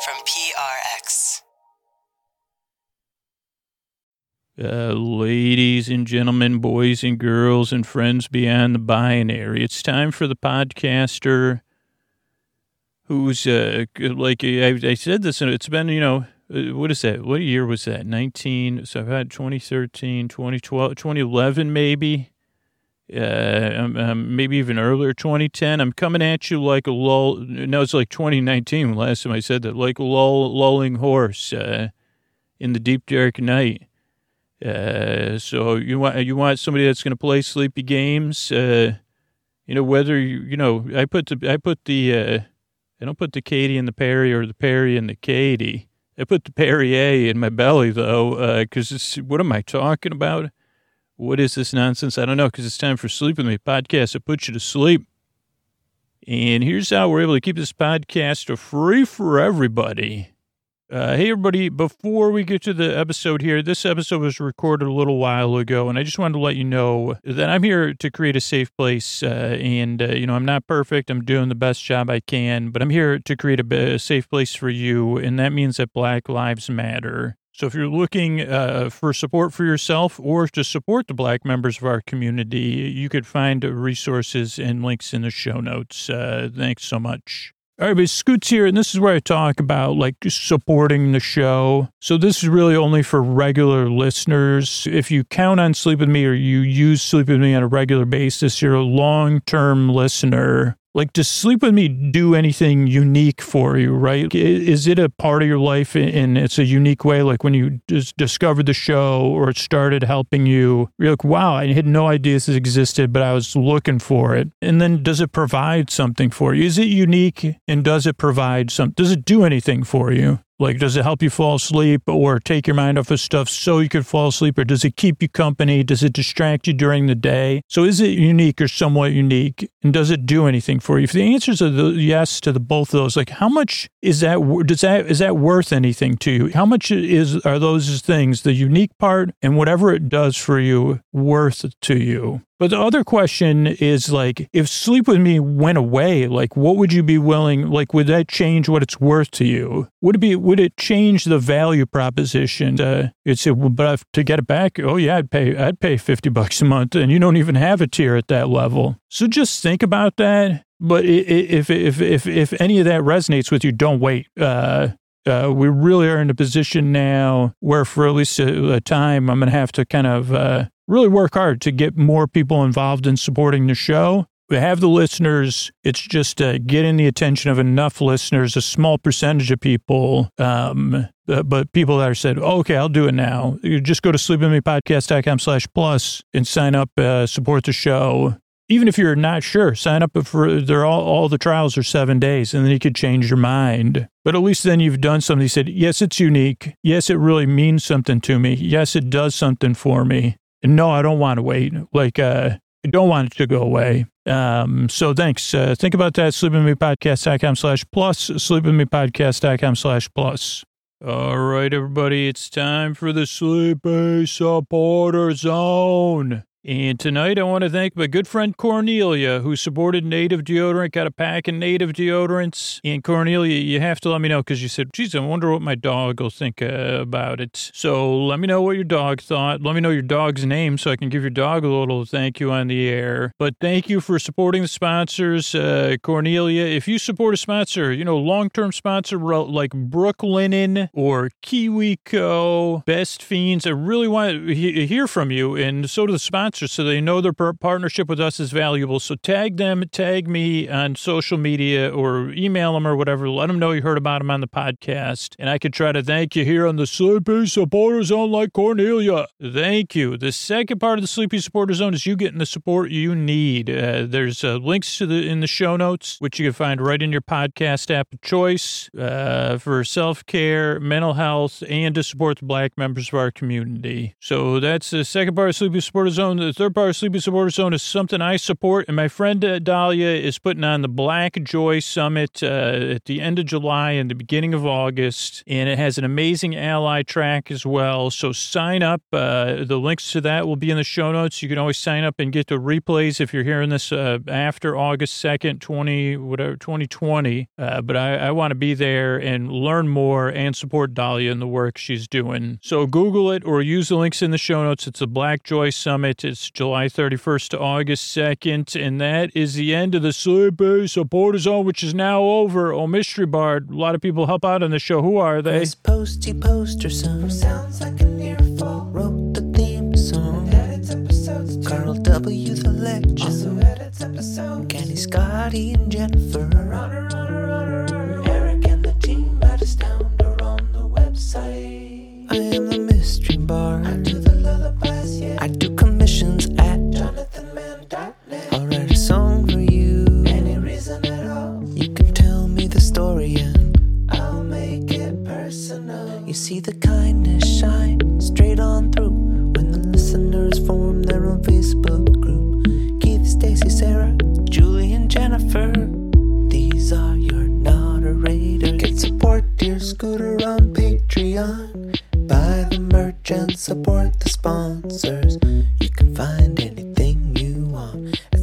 from PRX. Ladies and gentlemen, boys and girls, and friends beyond the binary, it's time for the podcaster who's, like, I said this, and it's been, what is that? What year was that? So I've had 2013, 2012, 2011 maybe, maybe even earlier, 2010. I'm coming at you like a lull. No, it's like 2019 last time I said that, like a lulling horse in the deep dark night. So you want somebody that's going to play sleepy games, whether I don't put the Katie in the Perry or the Perry in the Katie. I put the Perrier in my belly though, cause what am I talking about? What is this nonsense? I don't know. Cause it's time for Sleep With Me podcast that puts you to sleep. And here's how we're able to keep this podcast free for everybody. Hey, everybody, before we get to the episode here, this episode was recorded a little while ago, and I just wanted to let you know that I'm here to create a safe place, and I'm not perfect. I'm doing the best job I can, but I'm here to create a safe place for you, and that means that Black Lives Matter. So if you're looking for support for yourself or to support the Black members of our community, you could find resources and links in the show notes. Thanks so much. All right, but Scoots here, and this is where I talk about, like, supporting the show. So this is really only for regular listeners. If you count on Sleep With Me or you use Sleep With Me on a regular basis, you're a long-term listener. Like, does Sleep With Me do anything unique for you, right? Is it a part of your life and it's a unique way? Like when you just discovered the show or it started helping you, you're like, wow, I had no idea this existed, but I was looking for it. And then does it provide something for you? Is it unique and does it provide does it do anything for you? Like, does it help you fall asleep or take your mind off of stuff so you can fall asleep? Or does it keep you company? Does it distract you during the day? So is it unique or somewhat unique? And does it do anything for you? If the answers are yes to both of those, like how much is that worth anything to you? How much are those things, the unique part and whatever it does for you, worth to you? But the other question is, like, if Sleep With Me went away, like, what would you be willing, like, would that change what it's worth to you? Would it change the value proposition? It's, but to get it back, oh yeah, I'd pay $50 a month, and you don't even have a tier at that level. So just think about that. But if any of that resonates with you, don't wait. We really are in a position now where for at least a time, I'm going to have to kind of, really work hard to get more people involved in supporting the show. We have the listeners. It's just getting the attention of enough listeners, a small percentage of people, but people that are said, oh, okay, I'll do it now. You just go to sleepwithmepodcast.com/plus and sign up, support the show. Even if you're not sure, sign up for all the trials are 7 days and then you could change your mind. But at least then you've done something. You said, yes, it's unique. Yes, it really means something to me. Yes, it does something for me. And no, I don't want to wait. Like, I don't want it to go away. So thanks. Think about that. Sleepwithmepodcast.com/plus. Sleepwithmepodcast.com/plus. All right, everybody. It's time for the Sleepy Supporter Zone. And tonight I want to thank my good friend Cornelia, who supported Native Deodorant, got a pack of Native deodorants. And Cornelia, you have to let me know because you said, geez, I wonder what my dog will think about it. So let me know what your dog thought. Let me know your dog's name so I can give your dog a little thank you on the air. But thank you for supporting the sponsors. Cornelia, if you support a sponsor, long-term sponsor like Brooklinen or KiwiCo, Best Fiends, I really want to hear from you. And so do the sponsors, so they know their partnership with us is valuable. So tag them, tag me on social media or email them or whatever. Let them know you heard about them on the podcast. And I could try to thank you here on the Sleepy Supporter Zone like Cornelia. Thank you. The second part of the Sleepy Supporter Zone is you getting the support you need. There's links in the show notes, which you can find right in your podcast app of choice for self-care, mental health, and to support the Black members of our community. So that's the second part of Sleepy Supporter Zone. the Third Party Sleepy Supporter Zone is something I support, and my friend Dahlia is putting on the Black Joy Summit at the end of July and the beginning of August, and it has an amazing ally track as well. So sign up. The links to that will be in the show notes. You can always sign up and get the replays if you're hearing this after August 2nd, 2020. But I want to be there and learn more and support Dahlia and the work she's doing. So Google it or use the links in the show notes. It's the Black Joy Summit. It's July 31st to August 2nd. And that is the end of the Sleepy Supporter Zone, which is now over. Oh, Mystery Bard. A lot of people help out on the show. Who are they? This posty poster son sounds like an earful. Wrote the theme song. Edits episodes too. Carl W. the legend. Also edits episodes. Kenny, Scotty, and Jennifer. Runner. Eric and the team at Astound are on the website. I am the Mystery Bard. I do the lullabies, yeah. I do commissions at JonathanMann.net. I'll write a song for you. Any reason at all. You can tell me the story and I'll make it personal. You see the kindness shine straight on through when the listeners form their own Facebook group. Keith, Stacy, Sarah, Julie, and Jennifer. These are your moderators. Get support Dear Scooter on Patreon. Buy the merch and support the sponsors. You can find anything you want at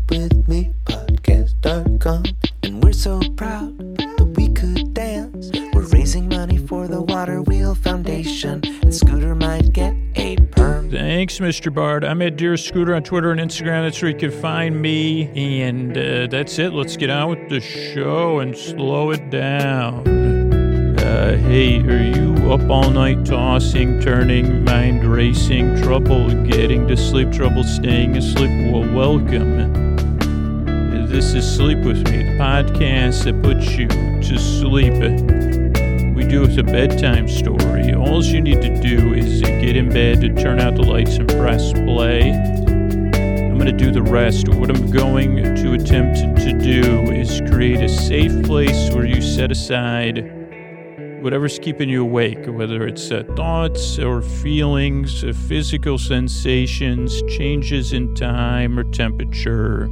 sleepwithmepodcast.com. And we're so proud that we could dance. We're raising money for the Water Wheel Foundation, and Scooter might get a perm. Thanks, Mr. Bard. I'm at Dear Scooter on Twitter and Instagram. That's where you can find me. And that's it. Let's get on with the show and slow it down. Hey, are you up all night tossing, turning, mind racing, trouble getting to sleep, trouble staying asleep? Well, welcome. This is Sleep With Me, the podcast that puts you to sleep. We do it with a bedtime story. All you need to do is get in bed, to turn out the lights, and press play. I'm going to do the rest. What I'm going to attempt to do is create a safe place where you set aside whatever's keeping you awake, whether it's thoughts or feelings, physical sensations, changes in time or temperature.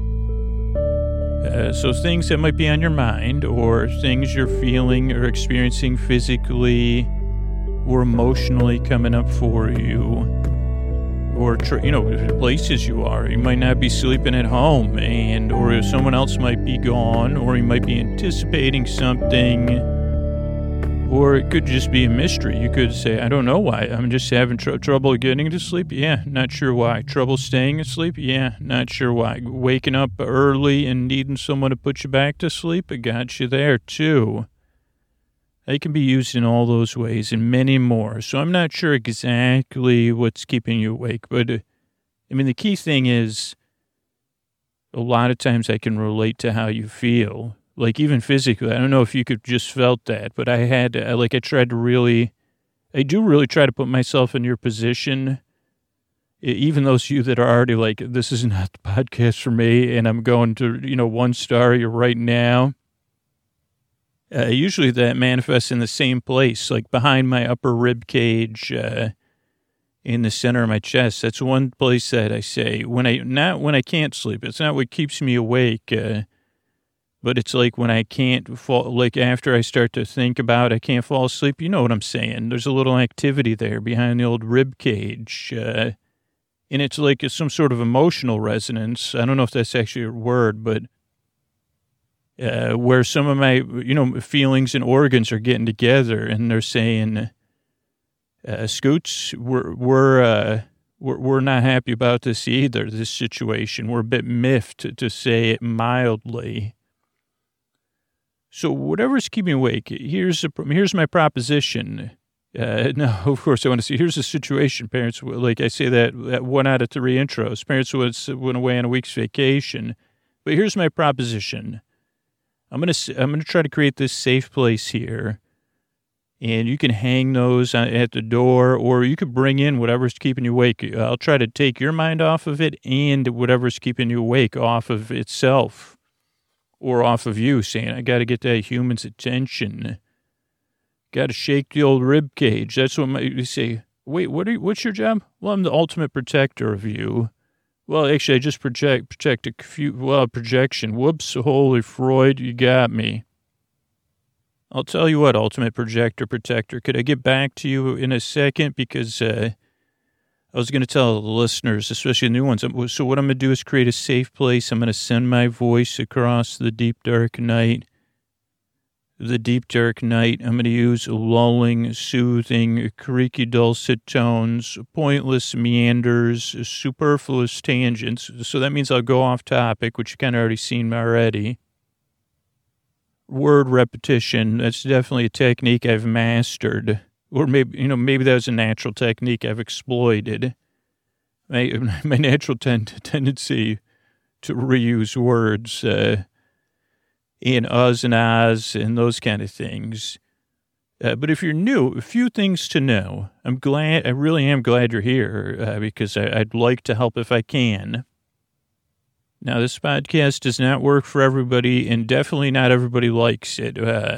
So things that might be on your mind or things you're feeling or experiencing physically or emotionally coming up for you. Or, places you are. You might not be sleeping at home, or someone else might be gone, or you might be anticipating something. Or it could just be a mystery. You could say, I don't know why. I'm just having trouble getting to sleep. Yeah, not sure why. Trouble staying asleep. Yeah, not sure why. Waking up early and needing someone to put you back to sleep. I got you there, too. They can be used in all those ways and many more. So I'm not sure exactly what's keeping you awake. But, the key thing is a lot of times I can relate to how you feel. Like, even physically, I don't know if you could just felt that, but I do really try to put myself in your position, even those of you that are already like, this is not the podcast for me, and I'm going to, 1 star right now. Usually that manifests in the same place, like behind my upper rib cage, in the center of my chest. That's one place that I say, when I can't sleep. It's not what keeps me awake, but it's like when I can't fall, like after I start to think about I can't fall asleep, you know what I'm saying? There's a little activity there behind the old rib cage. And it's like some sort of emotional resonance. I don't know if that's actually a word, but where some of my, feelings and organs are getting together and they're saying, Scoots, we're not happy about this either, this situation. We're a bit miffed, to say it mildly. So whatever's keeping you awake, here's my proposition. No, of course I want to see, here's the situation. Parents, like I say that 1 out of 3 intros, parents went away on a week's vacation. But here's my proposition. I'm going to try to create this safe place here. And you can hang those at the door, or you could bring in whatever's keeping you awake. I'll try to take your mind off of it and whatever's keeping you awake off of itself. Or off of you, saying, I got to get that human's attention. Got to shake the old rib cage. That's what you say. Wait, what's your job? Well, I'm the ultimate protector of you. Well, actually, I just project a few, projection. Whoops, holy Freud, you got me. I'll tell you what, Ultimate Projector Protector, could I get back to you in a second? Because I was going to tell the listeners, especially the new ones, so what I'm going to do is create a safe place. I'm going to send my voice across the deep, dark night. The deep, dark night. I'm going to use lulling, soothing, creaky, dulcet tones, pointless meanders, superfluous tangents. So that means I'll go off topic, which you kind of already seen already. Word repetition. That's definitely a technique I've mastered. Or maybe that was a natural technique I've exploited. My natural tendency to reuse words, in us and ahs and those kind of things. But if you're new, a few things to know. I really am glad you're here because I'd like to help if I can. Now, this podcast does not work for everybody, and definitely not everybody likes it.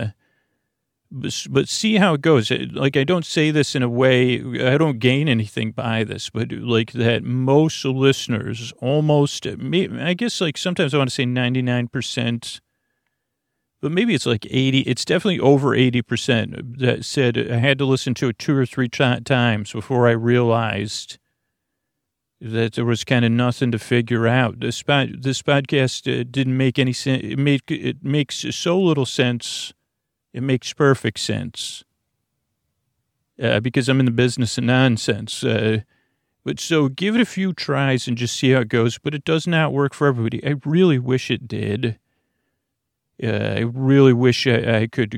But see how it goes. Like, I don't say this in a way, I don't gain anything by this, but like that most listeners, almost, I guess like sometimes I want to say 99%, but maybe it's like 80, it's definitely over 80% that said I had to listen to it 2 or 3 times before I realized that there was kind of nothing to figure out. This podcast didn't make any sense. It makes so little sense. It makes perfect sense because I'm in the business of nonsense. But so give it a few tries and just see how it goes. But it does not work for everybody. I really wish it did. I really wish I could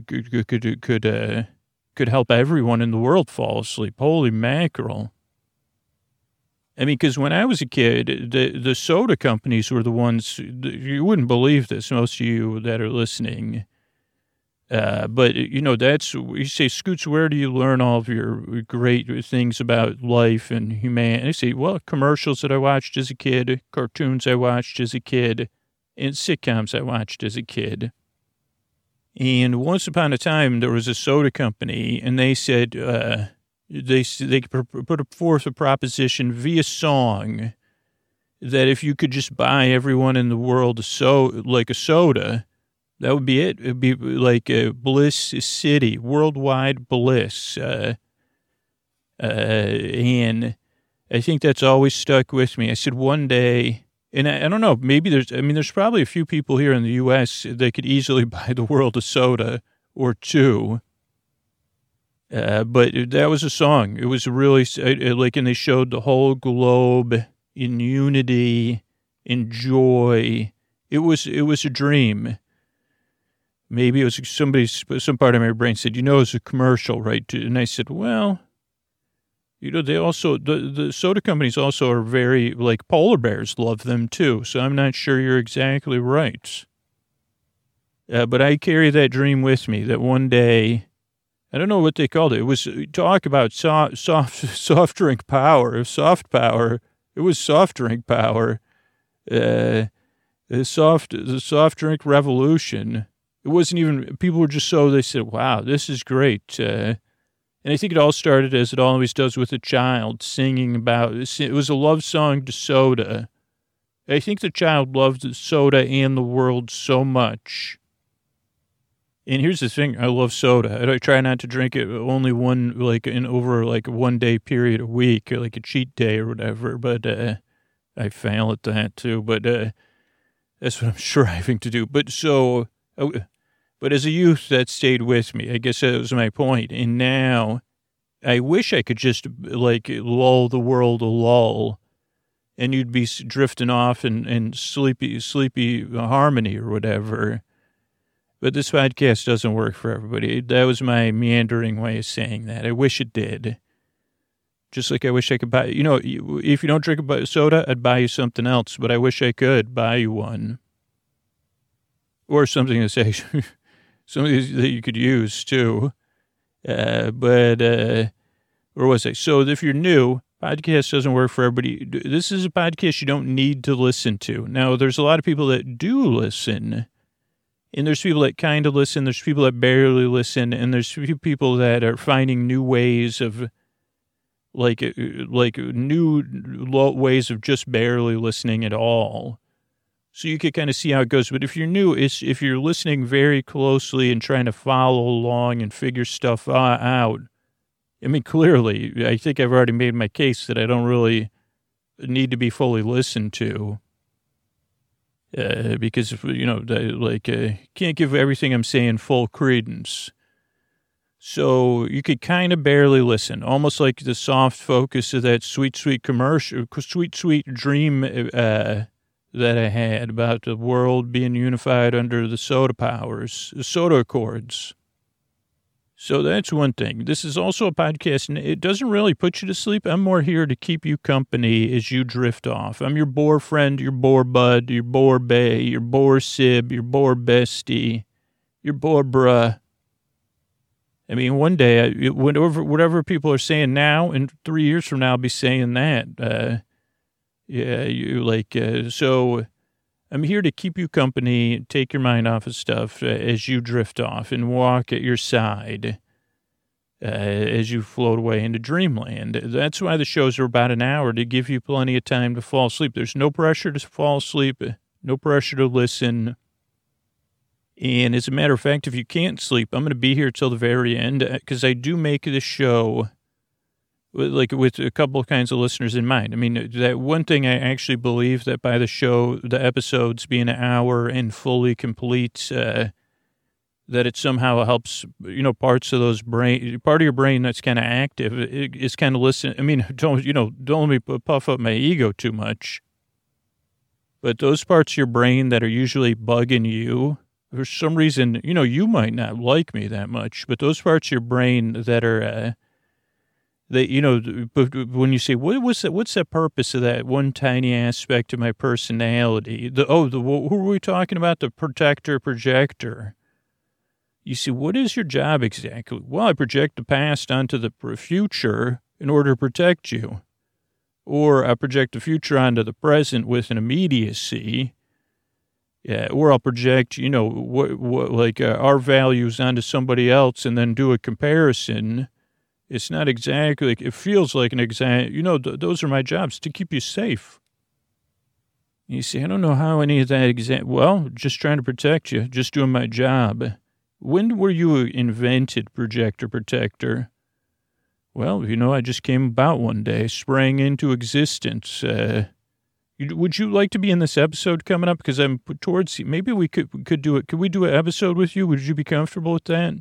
help everyone in the world fall asleep. Holy mackerel. I mean, because when I was a kid, the soda companies were the ones, you wouldn't believe this, most of you that are listening. But, that's, you say, Scoots, where do you learn all of your great things about life and humanity? I say, well, commercials that I watched as a kid, cartoons I watched as a kid, and sitcoms I watched as a kid. And once upon a time, there was a soda company, and they said, they put forth a proposition via song that if you could just buy everyone in the world a soda, that would be it. It'd be like a bliss city, worldwide bliss. And I think that's always stuck with me. I said one day, and I don't know, maybe there's probably a few people here in the U.S. that could easily buy the world a soda or two. But that was a song. It was really and they showed the whole globe in unity, in joy. It was a dream. Maybe it was some part of my brain said, it's a commercial, right? And I said, well, they also, the soda companies also are very, like, polar bears love them too. So I'm not sure you're exactly right. But I carry that dream with me that one day, I don't know what they called it. It was talk about soft drink power, soft power. It was soft drink power. The soft drink revolution. It wasn't even, people were just they said, wow, this is great. And I think it all started, as it always does, with a child singing about, it was a love song to soda. I think the child loved soda and the world so much. And here's the thing, I love soda. I try not to drink it only over a 1 day period a week, like a cheat day or whatever, but I fail at that too. But that's what I'm striving to do. But as a youth, that stayed with me. I guess that was my point. And now, I wish I could just, lull the world a lull, and you'd be drifting off in sleepy harmony or whatever. But this podcast doesn't work for everybody. That was my meandering way of saying that. I wish it did. Just like I wish I could buy, if you don't drink a soda, I'd buy you something else, but I wish I could buy you one. Or something that's actually, something that you could use too. Where was I? So if you're new, podcast doesn't work for everybody. This is a podcast you don't need to listen to. Now, there's a lot of people that do listen, and there's people that kind of listen. There's people that barely listen, and there's few people that are finding new ways of like new ways of just barely listening at all. So you could kind of see how it goes. But if you're new, if you're listening very closely and trying to follow along and figure stuff out, I mean, clearly, I think I've already made my case that I don't really need to be fully listened to. Because, can't give everything I'm saying full credence. So you could kind of barely listen, almost like the soft focus of that sweet, sweet commercial, sweet dream that I had about the world being unified under the soda powers, the soda accords. So that's one thing. This is also a podcast, and it doesn't really put you to sleep. I'm more here to keep you company as you drift off. I'm your bore friend, your bore bud, your bore bae, your bore sib, your bore bestie, your bore bruh. I mean, one day, whatever people are saying now, and 3 years from now, I'll be saying that. So I'm here to keep you company, take your mind off of stuff as you drift off and walk at your side as you float away into dreamland. That's why the shows are about an hour, to give you plenty of time to fall asleep. There's no pressure to fall asleep, no pressure to listen. And as a matter of fact, if you can't sleep, I'm going to be here till the very end, because I do make this show with a couple of kinds of listeners in mind. I mean, that one thing I actually believe that by the episodes being an hour and fully complete, that it somehow helps, parts of part of your brain that's kind of active is kind of listening. I mean, don't let me puff up my ego too much, but those parts of your brain that are usually bugging you, for some reason, you might not like me that much, but those parts of your brain that are, but when you say, what's the purpose of that one tiny aspect of my personality? Who are we talking about? The protector, projector. You see, what is your job exactly? Well, I project the past onto the future in order to protect you. Or I project the future onto the present with an immediacy. Yeah, or I'll project, our values onto somebody else and then do a comparison. It's not exactly, it feels like an exact, those are my jobs, to keep you safe. You see, I don't know how any of that well, just trying to protect you, just doing my job. When were you invented, projector protector? Well, I just came about one day, sprang into existence. Would you like to be in this episode coming up? Because I'm towards, maybe we could do it. Could we do an episode with you? Would you be comfortable with that?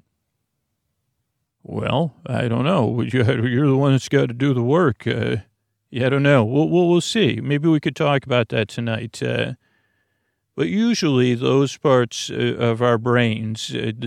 Well, I don't know. You're the one that's got to do the work. I don't know. We'll see. Maybe we could talk about that tonight. But usually those parts of our brains,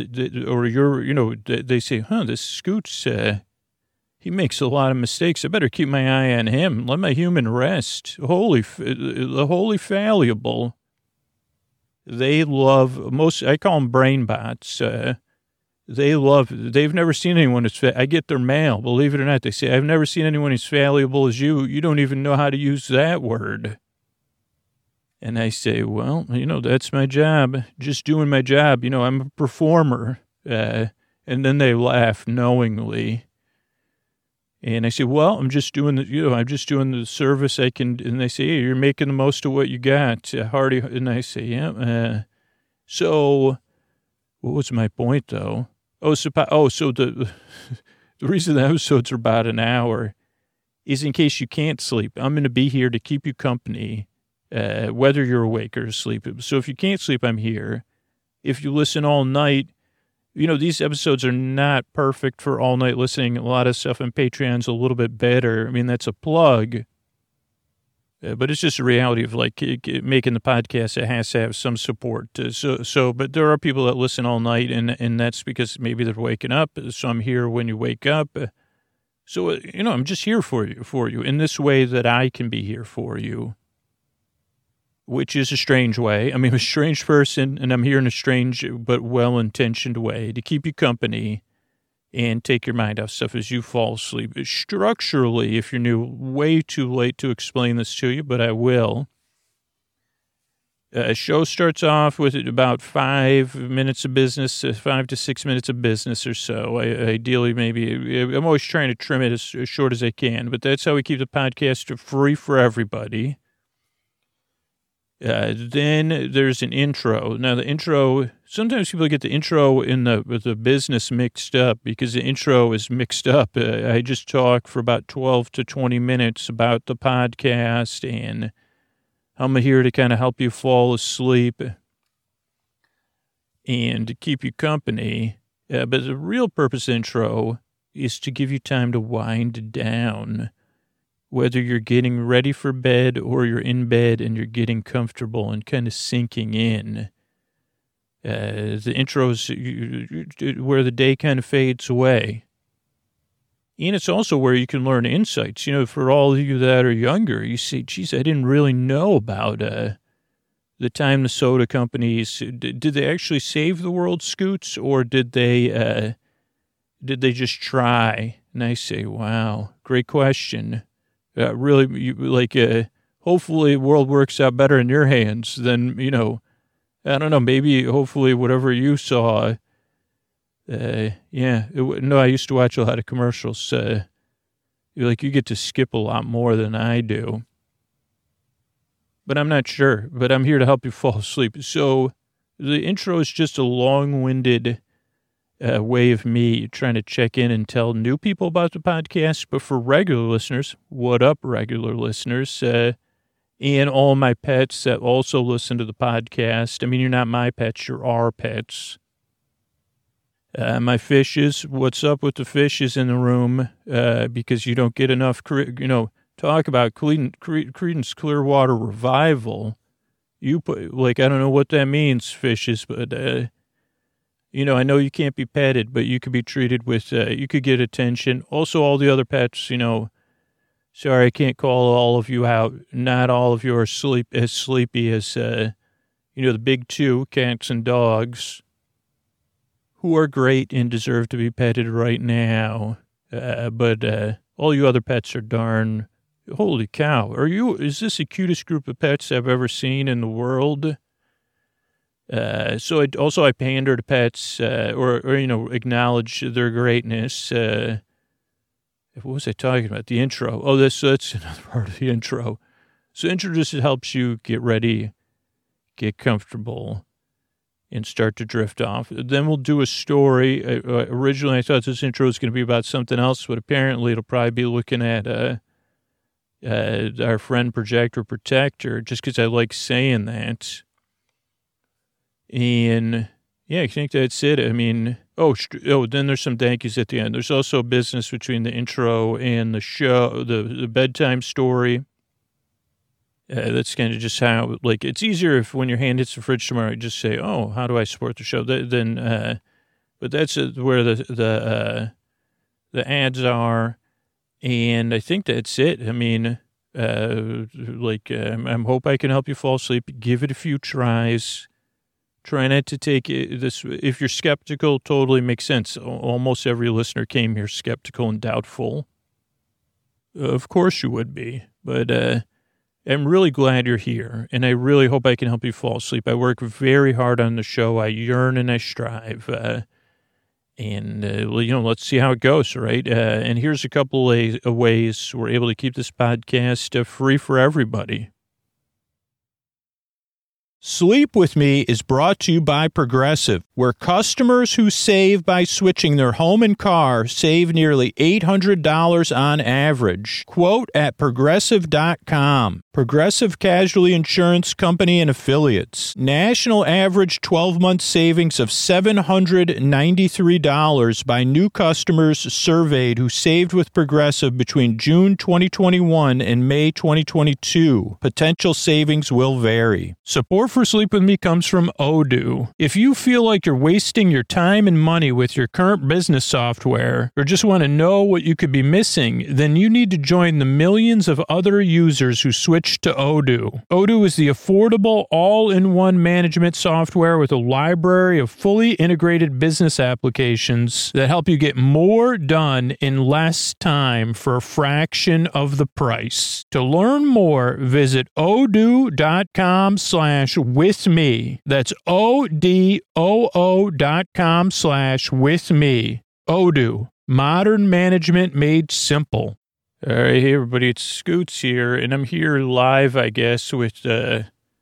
they say, this Scoots, he makes a lot of mistakes. I better keep my eye on him. Let my human rest. The holy fallible. They love I call them brain bots. They've never seen anyone I get their mail, believe it or not. They say, I've never seen anyone as valuable as you. You don't even know how to use that word. And I say, well, that's my job. Just doing my job. I'm a performer. And then they laugh knowingly. And I say, well, I'm just doing the service I can. And they say, hey, you're making the most of what you got, Hardy. And I say, yeah. So what was my point though? So the reason the episodes are about an hour is in case you can't sleep. I'm going to be here to keep you company, whether you're awake or asleep. So if you can't sleep, I'm here. If you listen all night, these episodes are not perfect for all night listening. A lot of stuff on Patreon's a little bit better. I mean, that's a plug. But it's just a reality of making the podcast. It has to have some support. But there are people that listen all night, and that's because maybe they're waking up. So I'm here when you wake up. So, I'm just here for you in this way that I can be here for you, which is a strange way. I mean, I'm a strange person, and I'm here in a strange but well-intentioned way to keep you company and take your mind off stuff as you fall asleep. Structurally, if you're new, way too late to explain this to you, but I will. Show starts off with about 5 minutes of business, 5 to 6 minutes of business or so. Ideally, maybe. I'm always trying to trim it as short as I can, but that's how we keep the podcast free for everybody. Then there's an intro. Now, the intro, sometimes people get the intro with the business mixed up because the intro is mixed up. I just talk for about 12 to 20 minutes about the podcast, and I'm here to kind of help you fall asleep and to keep you company. But the real purpose of the intro is to give you time to wind down. Whether you're getting ready for bed or you're in bed and you're getting comfortable and kind of sinking in. The intro is where the day kind of fades away. And it's also where you can learn insights. For all of you that are younger, you say, geez, I didn't really know about the time the soda companies, did they actually save the world, Scoots, or did they just try? And I say, wow, great question. Really, hopefully the world works out better in your hands than, I don't know, maybe, hopefully, whatever you saw. I used to watch a lot of commercials. You get to skip a lot more than I do. But I'm not sure. But I'm here to help you fall asleep. So the intro is just a long-winded way of me trying to check in and tell new people about the podcast. But for regular listeners, what up, regular listeners? And all my pets that also listen to the podcast. I mean, you're not my pets, you're our pets. My fishes, what's up with the fishes in the room? Because you don't get enough, talk about Creedence Clearwater Revival. You put, I don't know what that means, fishes, but, I know you can't be petted, but you could be treated with, you could get attention. Also, all the other pets, sorry, I can't call all of you out. Not all of you are as sleepy as, the big two, cats and dogs, who are great and deserve to be petted right now. But all you other pets are darn, holy cow. Is this the cutest group of pets I've ever seen in the world? So I pander to pets, or acknowledge their greatness. What was I talking about? The intro. Oh, that's another part of the intro. So intro just helps you get ready, get comfortable, and start to drift off. Then we'll do a story. Originally, I thought this intro was going to be about something else, but apparently it'll probably be looking at our friend Projector Protector, just because I like saying that. And, yeah, I think that's it. I mean, then there's some thank yous at the end. There's also business between the intro and the show, the bedtime story. That's kind of just how, it's easier if when your hand hits the fridge tomorrow, you just say, oh, how do I support the show? But that's where the ads are. And I think that's it. I mean, I hope I can help you fall asleep. Give it a few tries. Try not to take this. If you're skeptical, totally makes sense. Almost every listener came here skeptical and doubtful. Of course you would be. But I'm really glad you're here, and I really hope I can help you fall asleep. I work very hard on the show. I yearn and I strive. Let's see how it goes, right? And here's a couple of ways we're able to keep this podcast free for everybody. Sleep With Me is brought to you by Progressive, where customers who save by switching their home and car save nearly $800 on average. Quote at Progressive.com. Progressive Casualty Insurance Company and Affiliates. National average 12-month savings of $793 by new customers surveyed who saved with Progressive between June 2021 and May 2022. Potential savings will vary. Support for Sleep With Me comes from Odoo. If you feel like think you're wasting your time and money with your current business software, or just want to know what you could be missing, then you need to join the millions of other users who switched to Odoo. Odoo is the affordable, all-in-one management software with a library of fully integrated business applications that help you get more done in less time for a fraction of the price. To learn more, visit odoo.com/withme. That's odoo.com/withme. Odoo, modern management made simple. All right, hey everybody, it's Scoots here, and I'm here live, I guess, with, I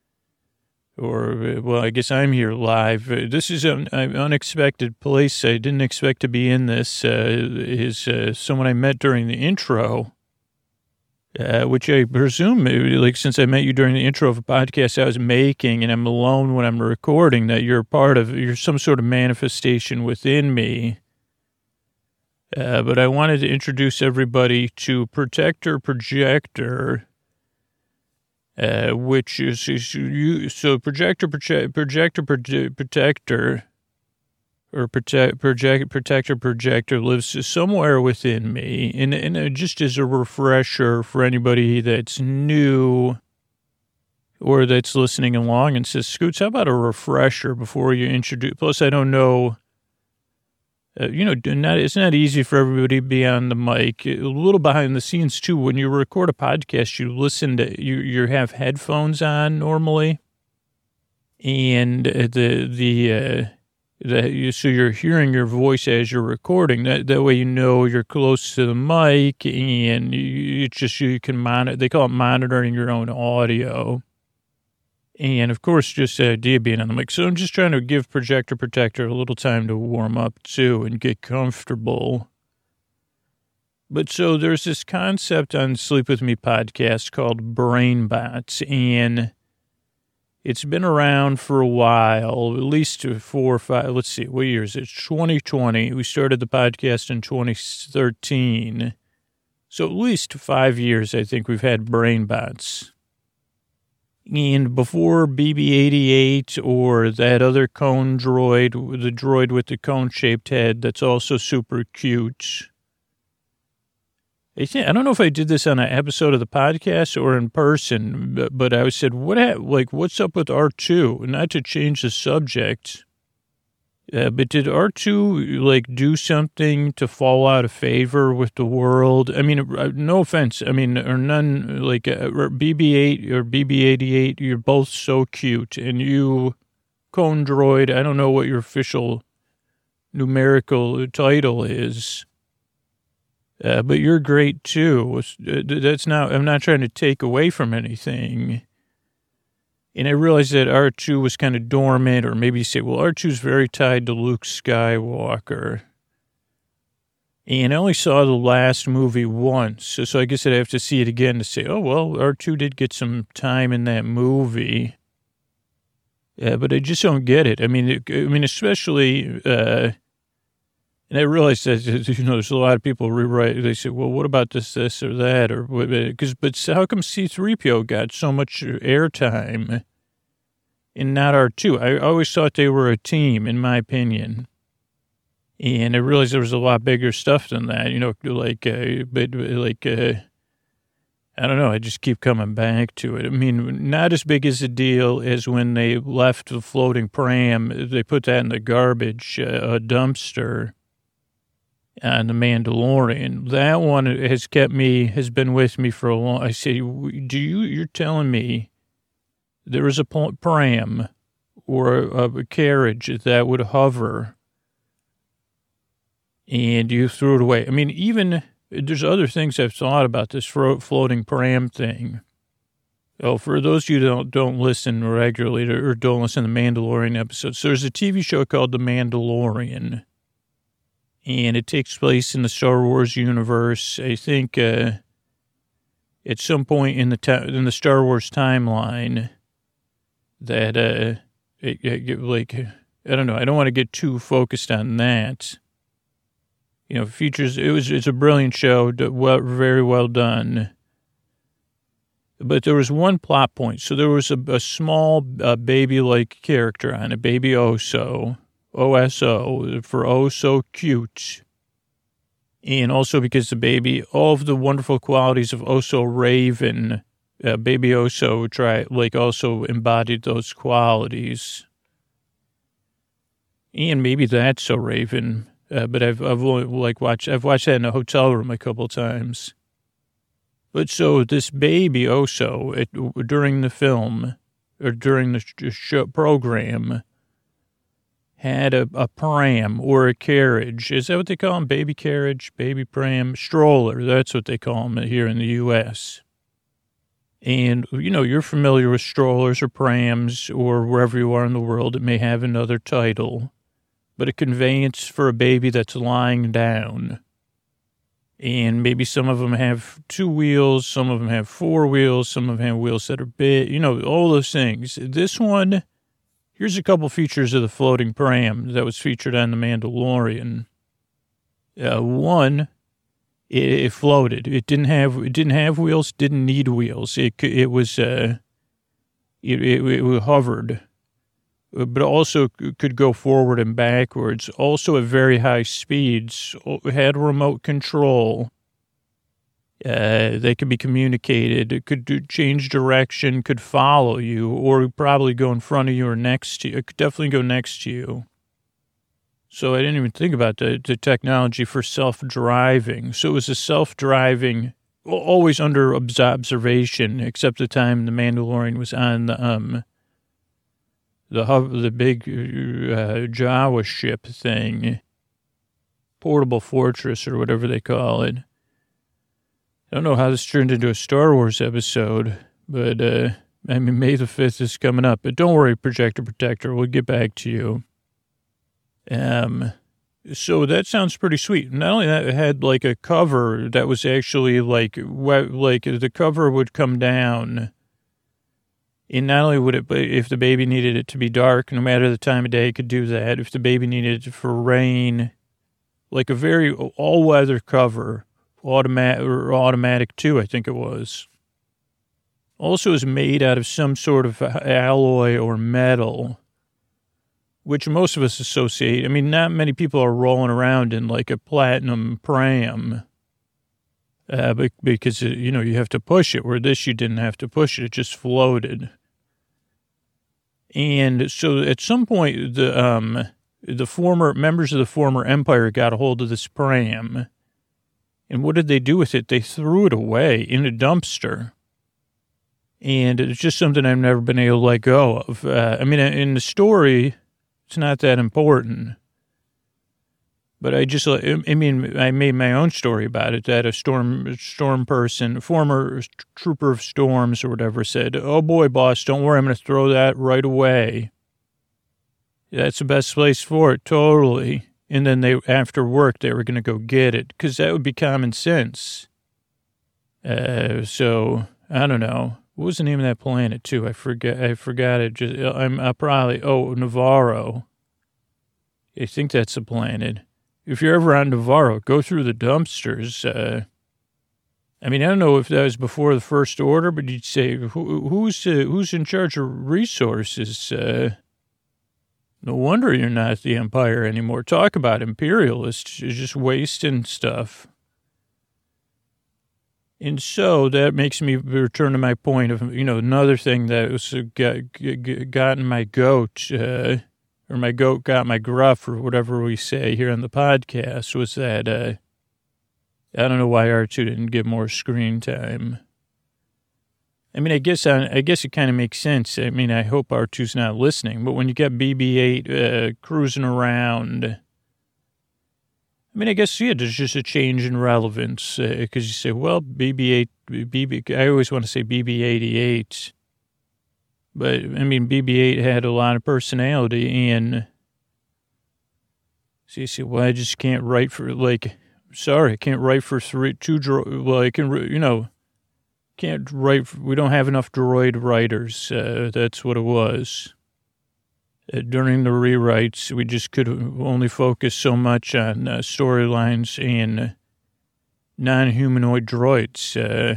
guess I'm here live. This is an unexpected place. I didn't expect to be in this. Is someone I met during the intro. Which I presume, like, since I met you during the intro of a podcast I was making and I'm alone when I'm recording, that you're some sort of manifestation within me. But I wanted to introduce everybody to Protector Projector, which is Protector lives somewhere within me. And just as a refresher for anybody that's new or that's listening along and says, Scoots, how about a refresher before you introduce? Plus, I don't know, it's not easy for everybody to be on the mic. A little behind the scenes, too. When you record a podcast, you listen to, you have headphones on normally. And so you're hearing your voice as you're recording. That way you know you're close to the mic, and you can monitor. They call it monitoring your own audio. And of course, just the idea being on the mic. So I'm just trying to give Projector Protector a little time to warm up too and get comfortable. But so there's this concept on Sleep With Me podcast called Brain Bots, and it's been around for a while, at least 4 or 5. Let's see, what year is it? 2020. We started the podcast in 2013. So at least 5 years, I think, we've had Brain Bots. And before BB-88 or that other cone droid, the droid with the cone-shaped head that's also super cute. I don't know if I did this on an episode of the podcast or in person, but I said, what's up with R2? Not to change the subject, but did R2, do something to fall out of favor with the world? I mean, no offense. I mean, or none, BB-8 or BB-88, you're both so cute. And you, Cone Droid, I don't know what your official numerical title is. But you're great too. I'm not trying to take away from anything. And I realized that R2 was kind of dormant, or maybe you say, well, R2's very tied to Luke Skywalker. And I only saw the last movie once, so I guess I'd have to see it again to say, oh, well, R2 did get some time in that movie. Yeah, but I just don't get it. I mean, especially, and I realized that, there's a lot of people rewrite. They say, well, what about this, or that? But how come C-3PO got so much airtime and not R2? I always thought they were a team, in my opinion. And I realized there was a lot bigger stuff than that, I don't know. I just keep coming back to it. I mean, not as big as a deal as when they left the floating pram. They put that in the garbage dumpster. And The Mandalorian, that one has been with me for a long. I say, you're telling me there was a pram or a carriage that would hover and you threw it away? I mean, even there's other things I've thought about this floating pram thing. Oh, for those of you who don't listen regularly or don't listen to the Mandalorian episodes, there's a TV show called The Mandalorian. And it takes place in the Star Wars universe. I think at some point in the Star Wars timeline that I don't know. I don't want to get too focused on that. Features. It's a brilliant show. Very well done. But there was one plot point. So there was a small baby-like character on it, Baby Oso. OSO, for Oh So Cute. And also because the baby, all of the wonderful qualities of Oso Raven, baby Oso also embodied those qualities. And maybe that's So Raven, but I've watched that in a hotel room a couple times. But so this baby Oso, during the film, or during the show program, had a pram or a carriage. Is that what they call them? Baby carriage, baby pram, stroller. That's what they call them here in the U.S. And, you're familiar with strollers or prams or wherever you are in the world. It may have another title, but a conveyance for a baby that's lying down. And maybe some of them have 2 wheels, some of them have 4 wheels, some of them have wheels that are big, all those things. This one, here's a couple features of the floating pram that was featured on The Mandalorian. One, it floated. It didn't have wheels, didn't need wheels. It hovered, but also could go forward and backwards. Also at very high speeds, had remote control. They could be communicated. It could change direction, could follow you, or probably go in front of you or next to you. It could definitely go next to you. So I didn't even think about the technology for self-driving. So it was a self-driving, always under observation, except the time the Mandalorian was on the big Jawa ship thing, portable fortress or whatever they call it. I don't know how this turned into a Star Wars episode, but, May the 5th is coming up. But don't worry, Projector Protector, we'll get back to you. So that sounds pretty sweet. Not only that, it had like a cover that was actually like the cover would come down. And not only would it, if the baby needed it to be dark, no matter the time of day, it could do that. If the baby needed it for rain, like a very all-weather cover. Automatic too, I think it was. Also is made out of some sort of alloy or metal, which most of us associate. I mean, not many people are rolling around in like a platinum pram, because, you have to push it, where this you didn't have to push it. It just floated. And so at some point, the former members of the former empire got a hold of this pram. And what did they do with it? They threw it away in a dumpster. And it's just something I've never been able to let go of. In the story, it's not that important. But I made my own story about it, that a storm person, former trooper of storms or whatever, said, "Oh boy, boss, don't worry, I'm going to throw that right away. That's the best place for it, totally." And then after work, they were going to go get it, because that would be common sense. So, I don't know. What was the name of that planet, too? I forgot it. Navarro. I think that's the planet. If you're ever on Navarro, go through the dumpsters. I don't know if that was before the First Order, but you'd say, who's in charge of resources? No wonder you're not the empire anymore. Talk about imperialists, just wasting stuff. And so that makes me return to my point of, another thing that was gotten my goat, or my goat got my gruff, or whatever we say here on the podcast, was that I don't know why R2 didn't get more screen time. I guess it kind of makes sense. I hope R2's not listening, but when you got BB-8 cruising around, I guess, there's just a change in relevance, because you say, well, I always want to say BB-88, but, BB-8 had a lot of personality, and so you say, well, I just can't write for, I can't write for can't write, we don't have enough droid writers. That's what it was. During the rewrites, we just could only focus so much on storylines and non-humanoid droids.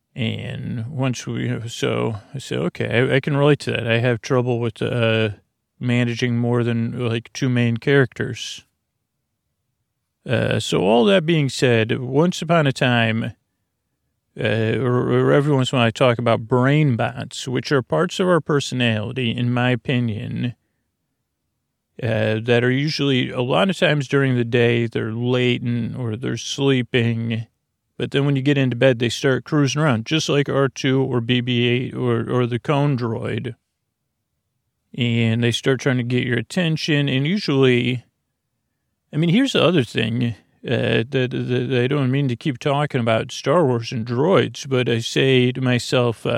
And once so I said, okay, I can relate to that. I have trouble with managing more than like two main characters. So all that being said, once upon a time, or every once in a while I talk about brain bots, which are parts of our personality, in my opinion, that are usually a lot of times during the day, they're latent or they're sleeping. But then when you get into bed, they start cruising around, just like R2 or BB-8 or the Cone Droid. And they start trying to get your attention. And usually, I mean, here's the other thing that I don't mean to keep talking about Star Wars and droids, but I say to myself,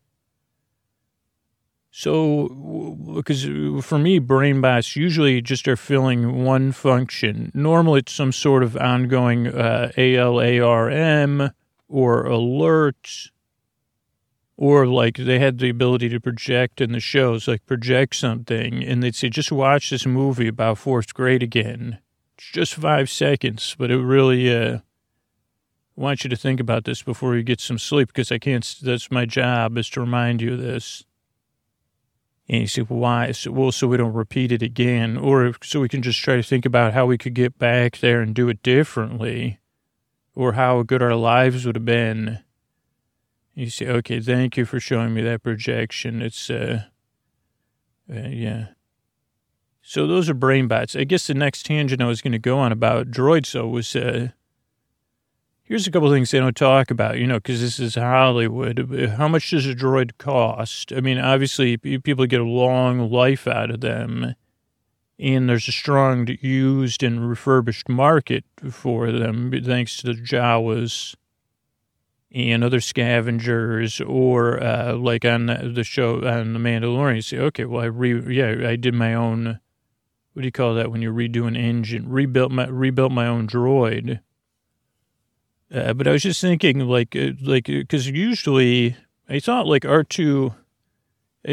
because for me, brain bots usually just are filling one function. Normally, it's some sort of ongoing ALARM or alert, or like they had the ability to project in the shows, like project something, and they'd say, just watch this movie about fourth grade again. It's just 5 seconds, but it really, I want you to think about this before you get some sleep, because I can't, that's my job, is to remind you of this. And you say, why? So we don't repeat it again, or so we can just try to think about how we could get back there and do it differently, or how good our lives would have been. You say, okay, thank you for showing me that projection. It's, yeah. So those are brain bots. I guess the next tangent I was going to go on about droids, though, was, here's a couple of things they don't talk about, because this is Hollywood. How much does a droid cost? I mean, obviously, people get a long life out of them, and there's a strong used and refurbished market for them, thanks to the Jawas and other scavengers, or like on the show, on The Mandalorian, you say, okay, well, I did my own, what do you call that when you redo an engine? Rebuilt my own droid. But I was just thinking, like, because usually I thought like R2 and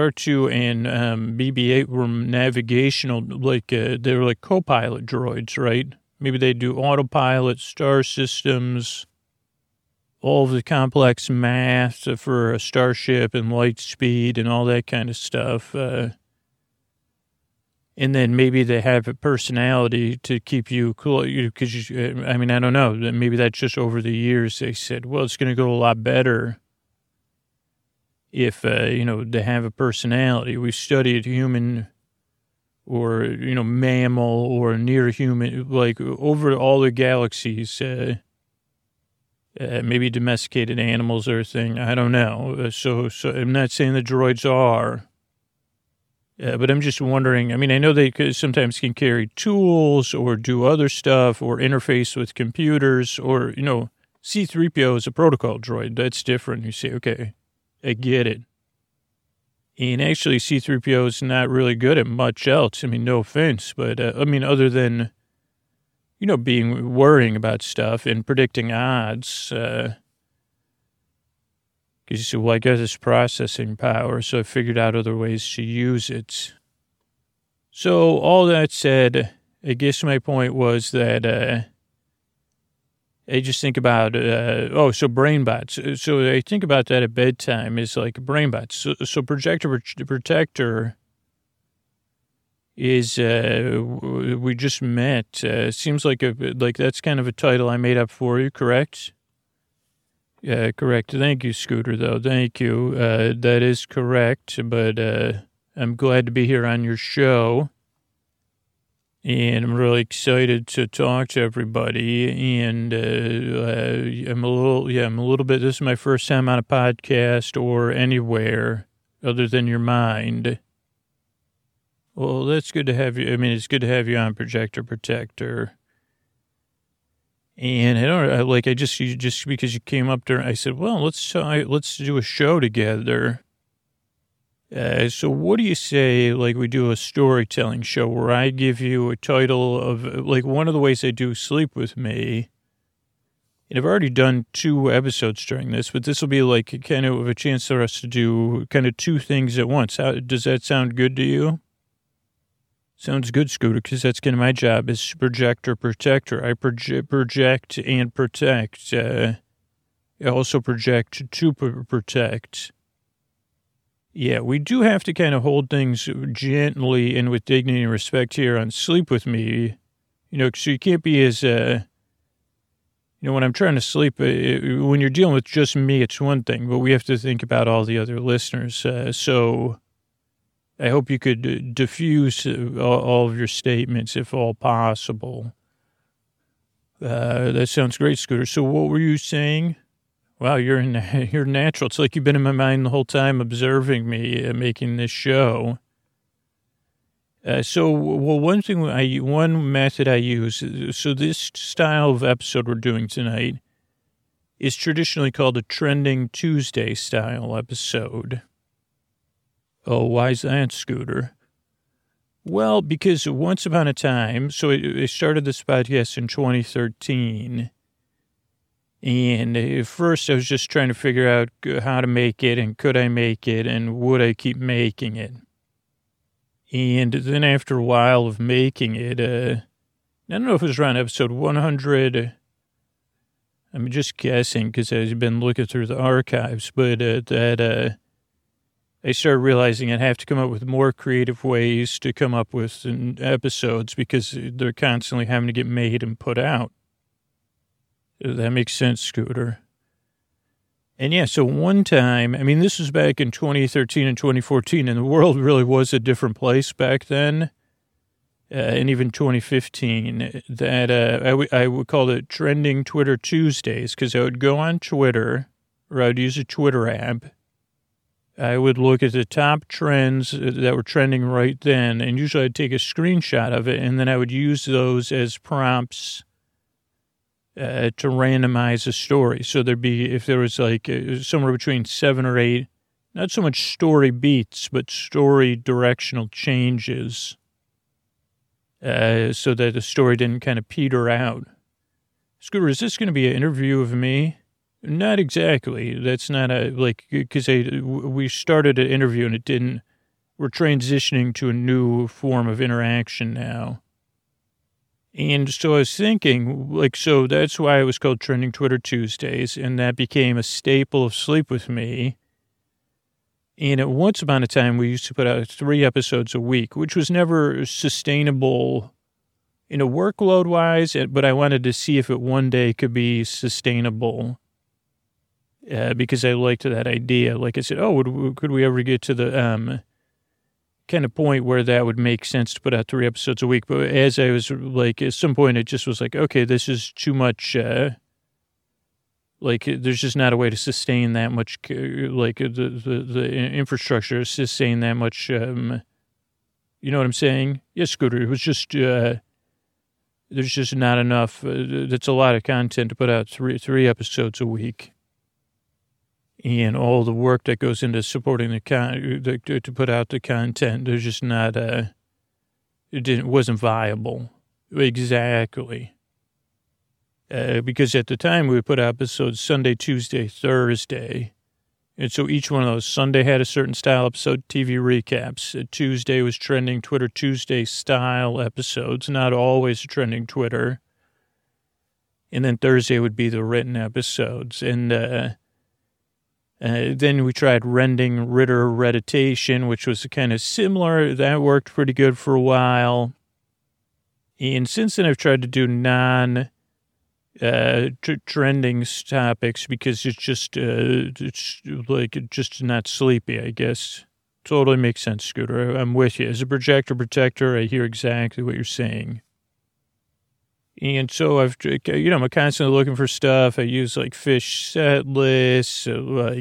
BB-8 were navigational, like they were like co-pilot droids, right? Maybe they do autopilot, star systems, all of the complex math for a starship and light speed and all that kind of stuff. And then maybe they have a personality to keep you cool, because, I mean, I don't know. Maybe that's just over the years they said, well, it's going to go a lot better if, they have a personality. We studied human or, mammal or near human, like over all the galaxies, maybe domesticated animals are a thing. I don't know. So I'm not saying the droids are. But I'm just wondering, I mean, I know they sometimes can carry tools or do other stuff or interface with computers or, C-3PO is a protocol droid. That's different. You say, okay, I get it. And actually, C-3PO is not really good at much else. I mean, no offense, but, other than, worrying about stuff and predicting odds, because you say, well, I got this processing power, so I figured out other ways to use it. So all that said, I guess my point was that I just think about, so brain bots. So I think about that at bedtime is like brain bots. So Projector Protector is, we just met. Seems like that's kind of a title I made up for you, correct? Yeah, correct. Thank you, Scooter, though. Thank you. That is correct, but I'm glad to be here on your show, and I'm really excited to talk to everybody, and I'm a little bit, this is my first time on a podcast or anywhere other than your mind. Well, that's good to have you. I mean, it's good to have you on Projector Protector. And just because you came up there, I said, well, let's do a show together. So what do you say, like we do a storytelling show where I give you a title of, like one of the ways I do Sleep With Me. And I've already done 2 episodes during this, but this will be like kind of a chance for us to do kind of 2 things at once. Does that sound good to you? Sounds good, Scooter, because that's kind of my job is Projector Protector. I project and protect. I also project to protect. Yeah, we do have to kind of hold things gently and with dignity and respect here on Sleep With Me. So you can't be as, when I'm trying to sleep, when you're dealing with just me, it's one thing, but we have to think about all the other listeners. So I hope you could diffuse all of your statements if all possible. That sounds great, Scooter. So what were you saying? Wow, you're natural. It's like you've been in my mind the whole time observing me making this show. One method I use, so this style of episode we're doing tonight is traditionally called a Trending Tuesday style episode. Oh, why is that, Scooter? Well, because once upon a time, so I started this podcast in 2013. And at first I was just trying to figure out how to make it and could I make it and would I keep making it. And then after a while of making it, I don't know if it was around episode 100. I'm just guessing because I've been looking through the archives, but I started realizing I'd have to come up with more creative ways to come up with episodes because they're constantly having to get made and put out. That makes sense, Scooter. And yeah, so one time, this was back in 2013 and 2014, and the world really was a different place back then. And even 2015, that I would call it Trending Twitter Tuesdays, because I would go on Twitter, or I would use a Twitter app. I would look at the top trends that were trending right then, and usually I'd take a screenshot of it, and then I would use those as prompts to randomize a story. So there'd be, if there was like somewhere between 7 or 8, not so much story beats, but story directional changes, so that the story didn't kind of peter out. Scooter, is this going to be an interview of me? Not exactly. That's not because we started an interview and it didn't, we're transitioning to a new form of interaction now. And so I was thinking, so that's why it was called Trending Twitter Tuesdays, and that became a staple of Sleep With Me. And at once upon a time, we used to put out 3 episodes a week, which was never sustainable, workload-wise, but I wanted to see if it one day could be sustainable, because I liked that idea. Like I said, could we ever get to the kind of point where that would make sense to put out 3 episodes a week? But as I was at some point, it just was like, okay, this is too much. There's just not a way to sustain that much, the infrastructure to sustain that much. You know what I'm saying? Yes, Scooter. It was just there's just not enough. That's a lot of content to put out 3 episodes a week. And all the work that goes into supporting to put out the content, there's just not wasn't viable. Exactly. Because at the time we would put out episodes Sunday, Tuesday, Thursday. And so each one of those, Sunday had a certain style episode, TV recaps. Tuesday was Trending Twitter Tuesday style episodes, not always Trending Twitter. And then Thursday would be the written episodes. And then we tried Rending Ritter Reditation, which was kind of similar. That worked pretty good for a while. And since then, I've tried to do trending topics because it's just not sleepy, I guess. Totally makes sense, Scooter. I'm with you. As a projector protector, I hear exactly what you're saying. And so I'm constantly looking for stuff. I use fish set lists,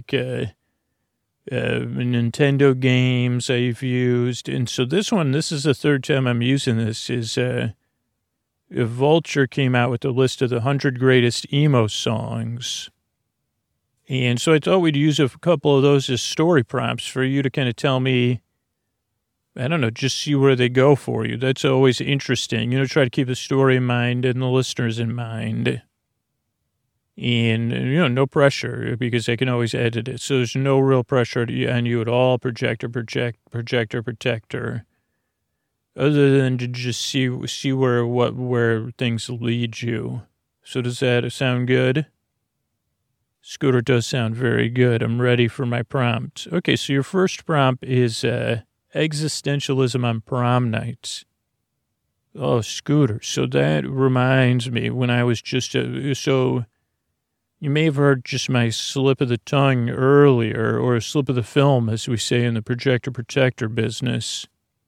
Nintendo games I've used. And so this is the 3rd time I'm using this, is Vulture came out with a list of the 100 greatest emo songs. And so I thought we'd use a couple of those as story prompts for you to kind of tell me, I don't know, just see where they go for you. That's always interesting. Try to keep the story in mind and the listeners in mind. And, no pressure, because I can always edit it. So there's no real pressure on you at all, projector, protector. Other than to just see where things lead you. So does that sound good? Scooter does sound very good. I'm ready for my prompt. Okay, so your first prompt is existentialism on prom nights. Oh, Scooter. So that reminds me when I was just, so you may have heard just my slip of the tongue earlier, or a slip of the film, as we say in the projector protector business.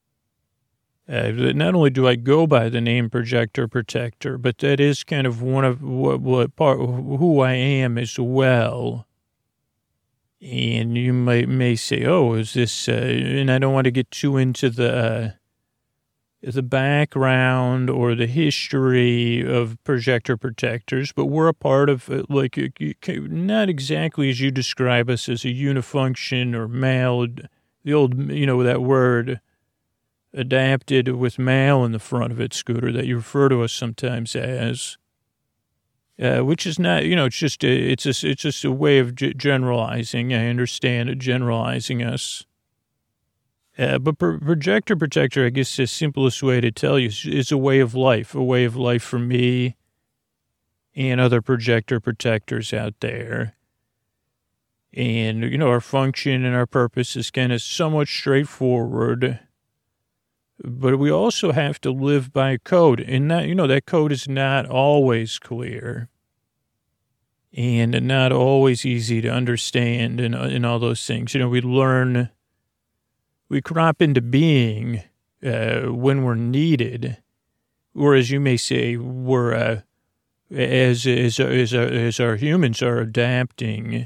Not only do I go by the name Projector Protector, but that is kind of one of what part who I am as well. And you may say, "Oh, is this?" And I don't want to get too into the background or the history of Projector Protectors, but we're a part of like not exactly as you describe us as a unifunction or male. The old, that word. Adapted with male in the front of it, Scooter, that you refer to us sometimes as, which is not, it's just a way of generalizing. I understand it, generalizing us. But Projector Protector, I guess the simplest way to tell you is a way of life for me and other Projector Protectors out there. And, our function and our purpose is kind of somewhat straightforward. But we also have to live by code, and that code is not always clear and not always easy to understand and all those things. We crop into being when we're needed, or as you may say, we're as our humans are adapting.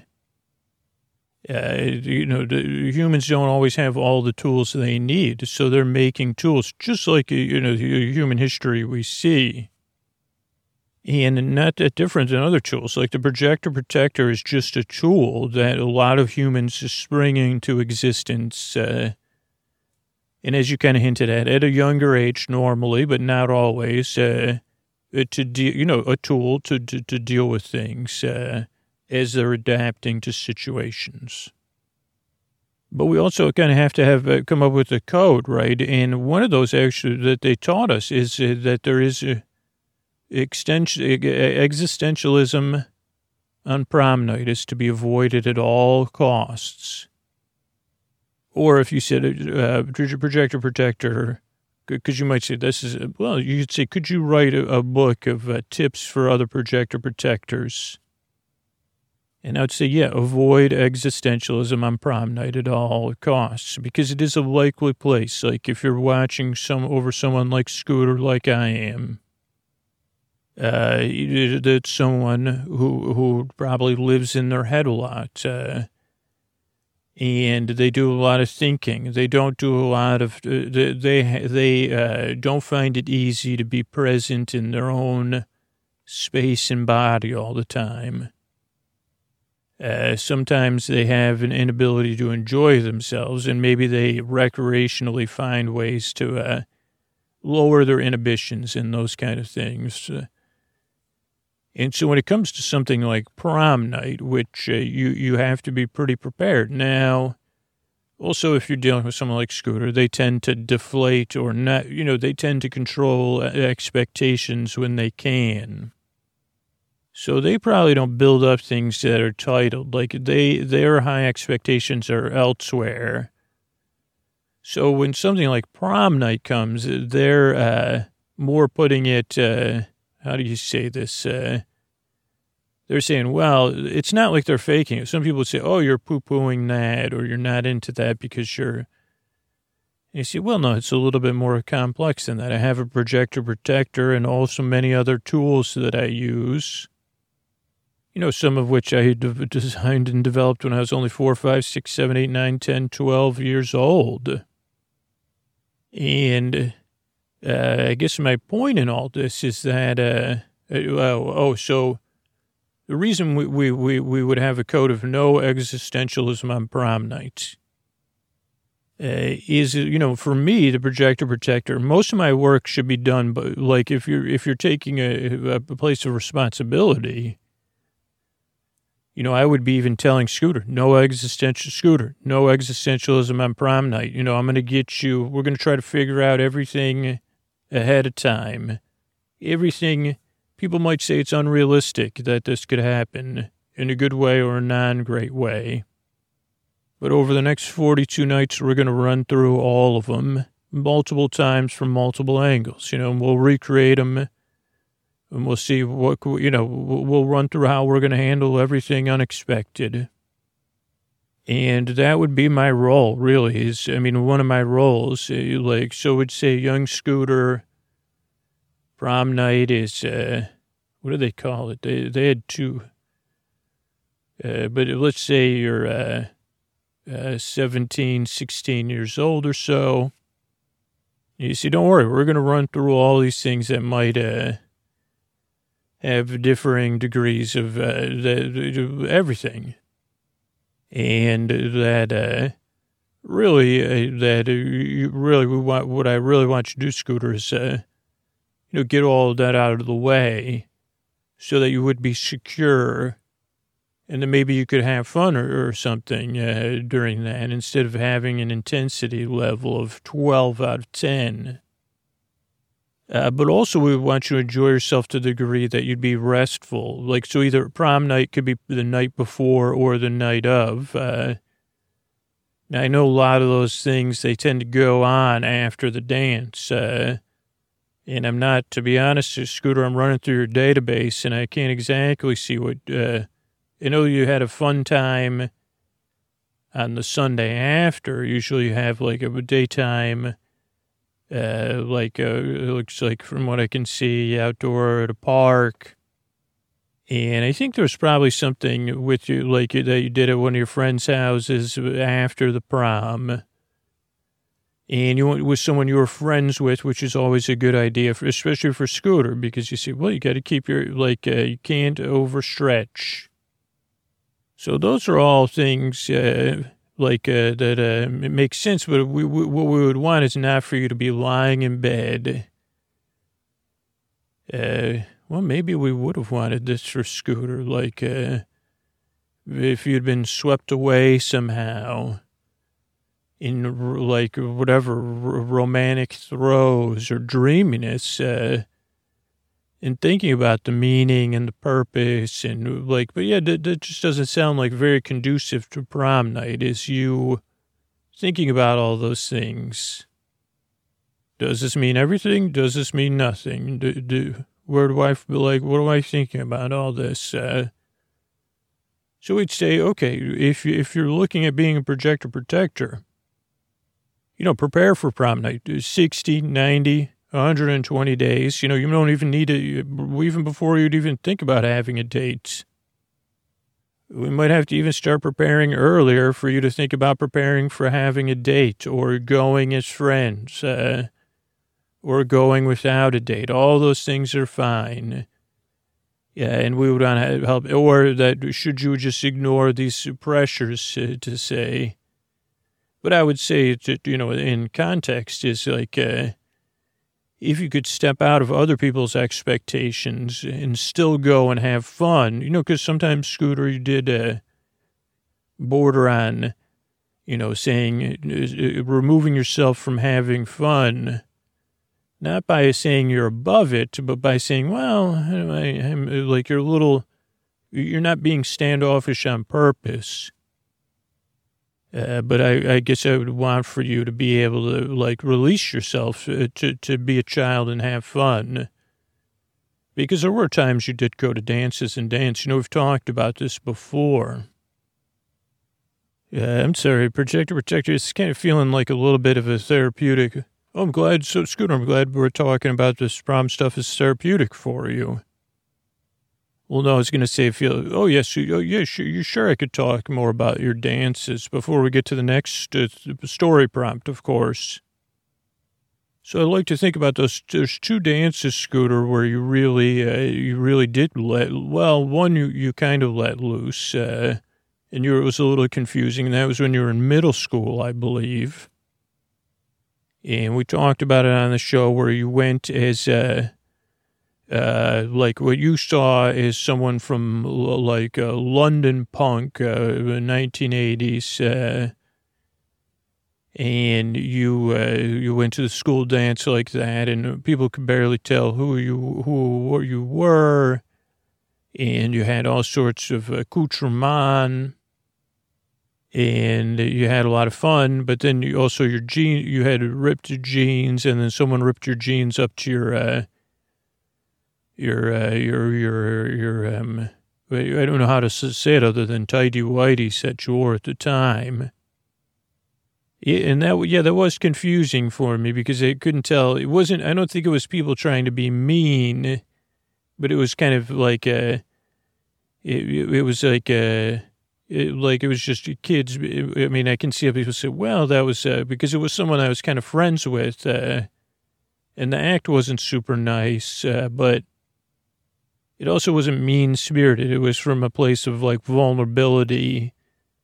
The humans don't always have all the tools they need, so they're making tools, just like, human history we see. And not that different than other tools. Like the Projector Protector is just a tool that a lot of humans are springing into existence. And as you kind of hinted at a younger age normally, but not always, a tool to deal with things, as they're adapting to situations. But we also kind of have to come up with a code, right? And one of those actually that they taught us is that there is existentialism on prom night is to be avoided at all costs. Or if you said Projector Protector, because you might say you could say, could you write a book of tips for other Projector Protectors? And I would say, avoid existentialism on prom night at all costs, because it is a likely place. Like if you're watching over someone like Scooter, like I am, that's someone who probably lives in their head a lot, and they do a lot of thinking. They don't do a lot of. They don't find it easy to be present in their own space and body all the time. Sometimes they have an inability to enjoy themselves, and maybe they recreationally find ways to lower their inhibitions and those kind of things. And so when it comes to something like prom night, which you have to be pretty prepared. Now, also, if you're dealing with someone like Scooter, they tend to deflate or not, they tend to control expectations when they can. So they probably don't build up things that are titled, like their high expectations are elsewhere. So when something like prom night comes, they're more putting it, how do you say this? They're saying, well, it's not like they're faking it. Some people would say, oh, you're poo-pooing that, or you're not into that because you're, and you say, well, no, it's a little bit more complex than that. I have a Projector Protector and also many other tools that I use. Some of which I designed and developed when I was only 4, 5, 6, 7, 8, 9, 10, 12 years old. And I guess my point in all this is that, so the reason we would have a code of no existentialism on prom night is, for me, the Projector Protector, most of my work should be done, but like if you're taking a place of responsibility, I would be even telling Scooter, no existentialism on prom night. I'm going to get you, we're going to try to figure out everything ahead of time. Everything, people might say it's unrealistic that this could happen. in a good way or a non-great way. But over the next 42 nights, we're going to run through all of them multiple times from multiple angles, and we'll recreate them and we'll see we'll run through how we're going to handle everything unexpected. And that would be my role, really, one of my roles, so we'd say young Scooter prom night is, what do they call it? They had two, but let's say you're 17, 16 years old or so. You see, don't worry, we're going to run through all these things that might have differing degrees of everything. And that what I really want you to do, Scooter, is, get all that out of the way so that you would be secure. And then maybe you could have fun or something during that instead of having an intensity level of 12 out of 10. But also we want you to enjoy yourself to the degree that you'd be restful. So either prom night could be the night before or the night of. Now, I know a lot of those things, they tend to go on after the dance. And I'm not, to be honest, Scooter, I'm running through your database and I can't exactly see what... I know you had a fun time on the Sunday after. Usually you have a daytime, it looks like from what I can see, outdoor at a park. And I think there was probably something with you, that you did at one of your friends' houses after the prom. And you went with someone you were friends with, which is always a good idea, especially for Scooter, because you see, you got to keep your, you can't overstretch. So those are all things that make sense, but what we would want is not for you to be lying in bed. Well, maybe we would have wanted this for Scooter, if you'd been swept away somehow in whatever romantic throes or dreaminess, and thinking about the meaning and the purpose and but yeah, that just doesn't sound very conducive to prom night, is you thinking about all those things. Does this mean everything? Does this mean nothing? Where do I feel what am I thinking about all this? So we'd say, okay, if you're looking at being a projector protector, prepare for prom night, 60, 90, 120 days. You don't even need to, even before you'd even think about having a date. We might have to even start preparing earlier for you to think about preparing for having a date or going as friends, or going without a date. All those things are fine. Yeah, and we would want to help, or that should you just ignore these pressures to say. But I would say, in context is if you could step out of other people's expectations and still go and have fun, because sometimes, Scooter, you did border on, saying, removing yourself from having fun, not by saying you're above it, but by saying, well, I'm you're not being standoffish on purpose. But I guess I would want for you to be able to release yourself to be a child and have fun. Because there were times you did go to dances and dance. We've talked about this before. Yeah, I'm sorry, protector. It's kind of feeling like a little bit of a therapeutic. Oh, I'm glad. So, Scooter, I'm glad we're talking about this prom stuff is therapeutic for you. Well, no, I was going to say, yes, you sure I could talk more about your dances before we get to the next story prompt, of course. So I'd like to think about there's two dances, Scooter, where you really did one you kind of let loose, and it was a little confusing, and that was when you were in middle school, I believe. And we talked about it on the show where you went as, what you saw is someone from London punk, 1980s, and you went to the school dance like that, and people could barely tell who you were, and you had all sorts of accoutrement, and you had a lot of fun. But then you also you had ripped jeans, and then someone ripped your jeans up to your I don't know how to say it other than tidy whities that you wore at the time. Yeah, and that was confusing for me because I couldn't tell. I don't think it was people trying to be mean, but it was kind of like it was like it was just kids. I mean, I can see how people say, well, that was because it was someone I was kind of friends with, and the act wasn't super nice, but it also wasn't mean-spirited. It was from a place of like vulnerability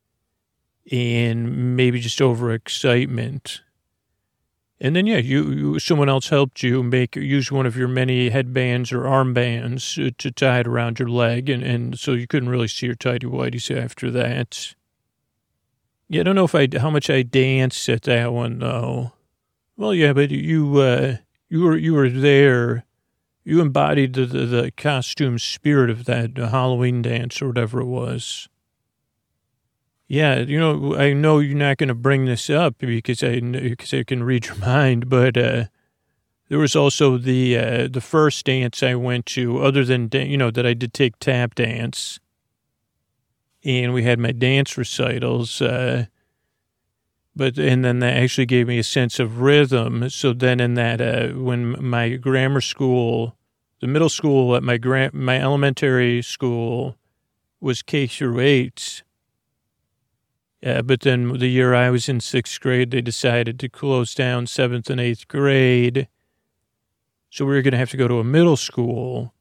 and maybe just overexcitement. And then, someone else helped you use one of your many headbands or armbands to tie it around your leg. And so you couldn't really see your tidy whities after that. Yeah, I don't know how much I danced at that one though. Well, yeah, but you were there. You embodied the costume spirit of that Halloween dance or whatever it was. Yeah, I know you're not going to bring this up because I can read your mind, but there was also the first dance I went to, other than that I did take tap dance, and we had my dance recitals. And then that actually gave me a sense of rhythm. So then in that when my grammar school, the middle school at my elementary school was K through 8. But then the year I was in 6th grade, they decided to close down 7th and 8th grade. So we were going to have to go to a middle school.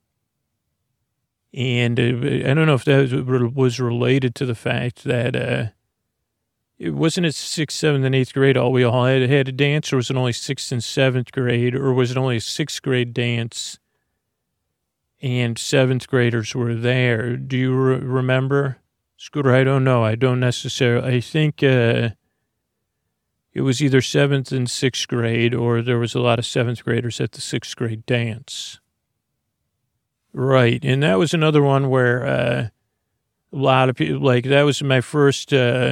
And I don't know if that was related to the fact that it wasn't at 6th, 7th, and 8th grade we all had a dance, or was it only 6th and 7th grade, or was it only a 6th grade dance and 7th graders were there? Do you remember? Scooter, I don't know. I don't necessarily. I think it was either 7th and 6th grade, or there was a lot of 7th graders at the 6th grade dance. Right. And that was another one where a lot of people, like, that was my first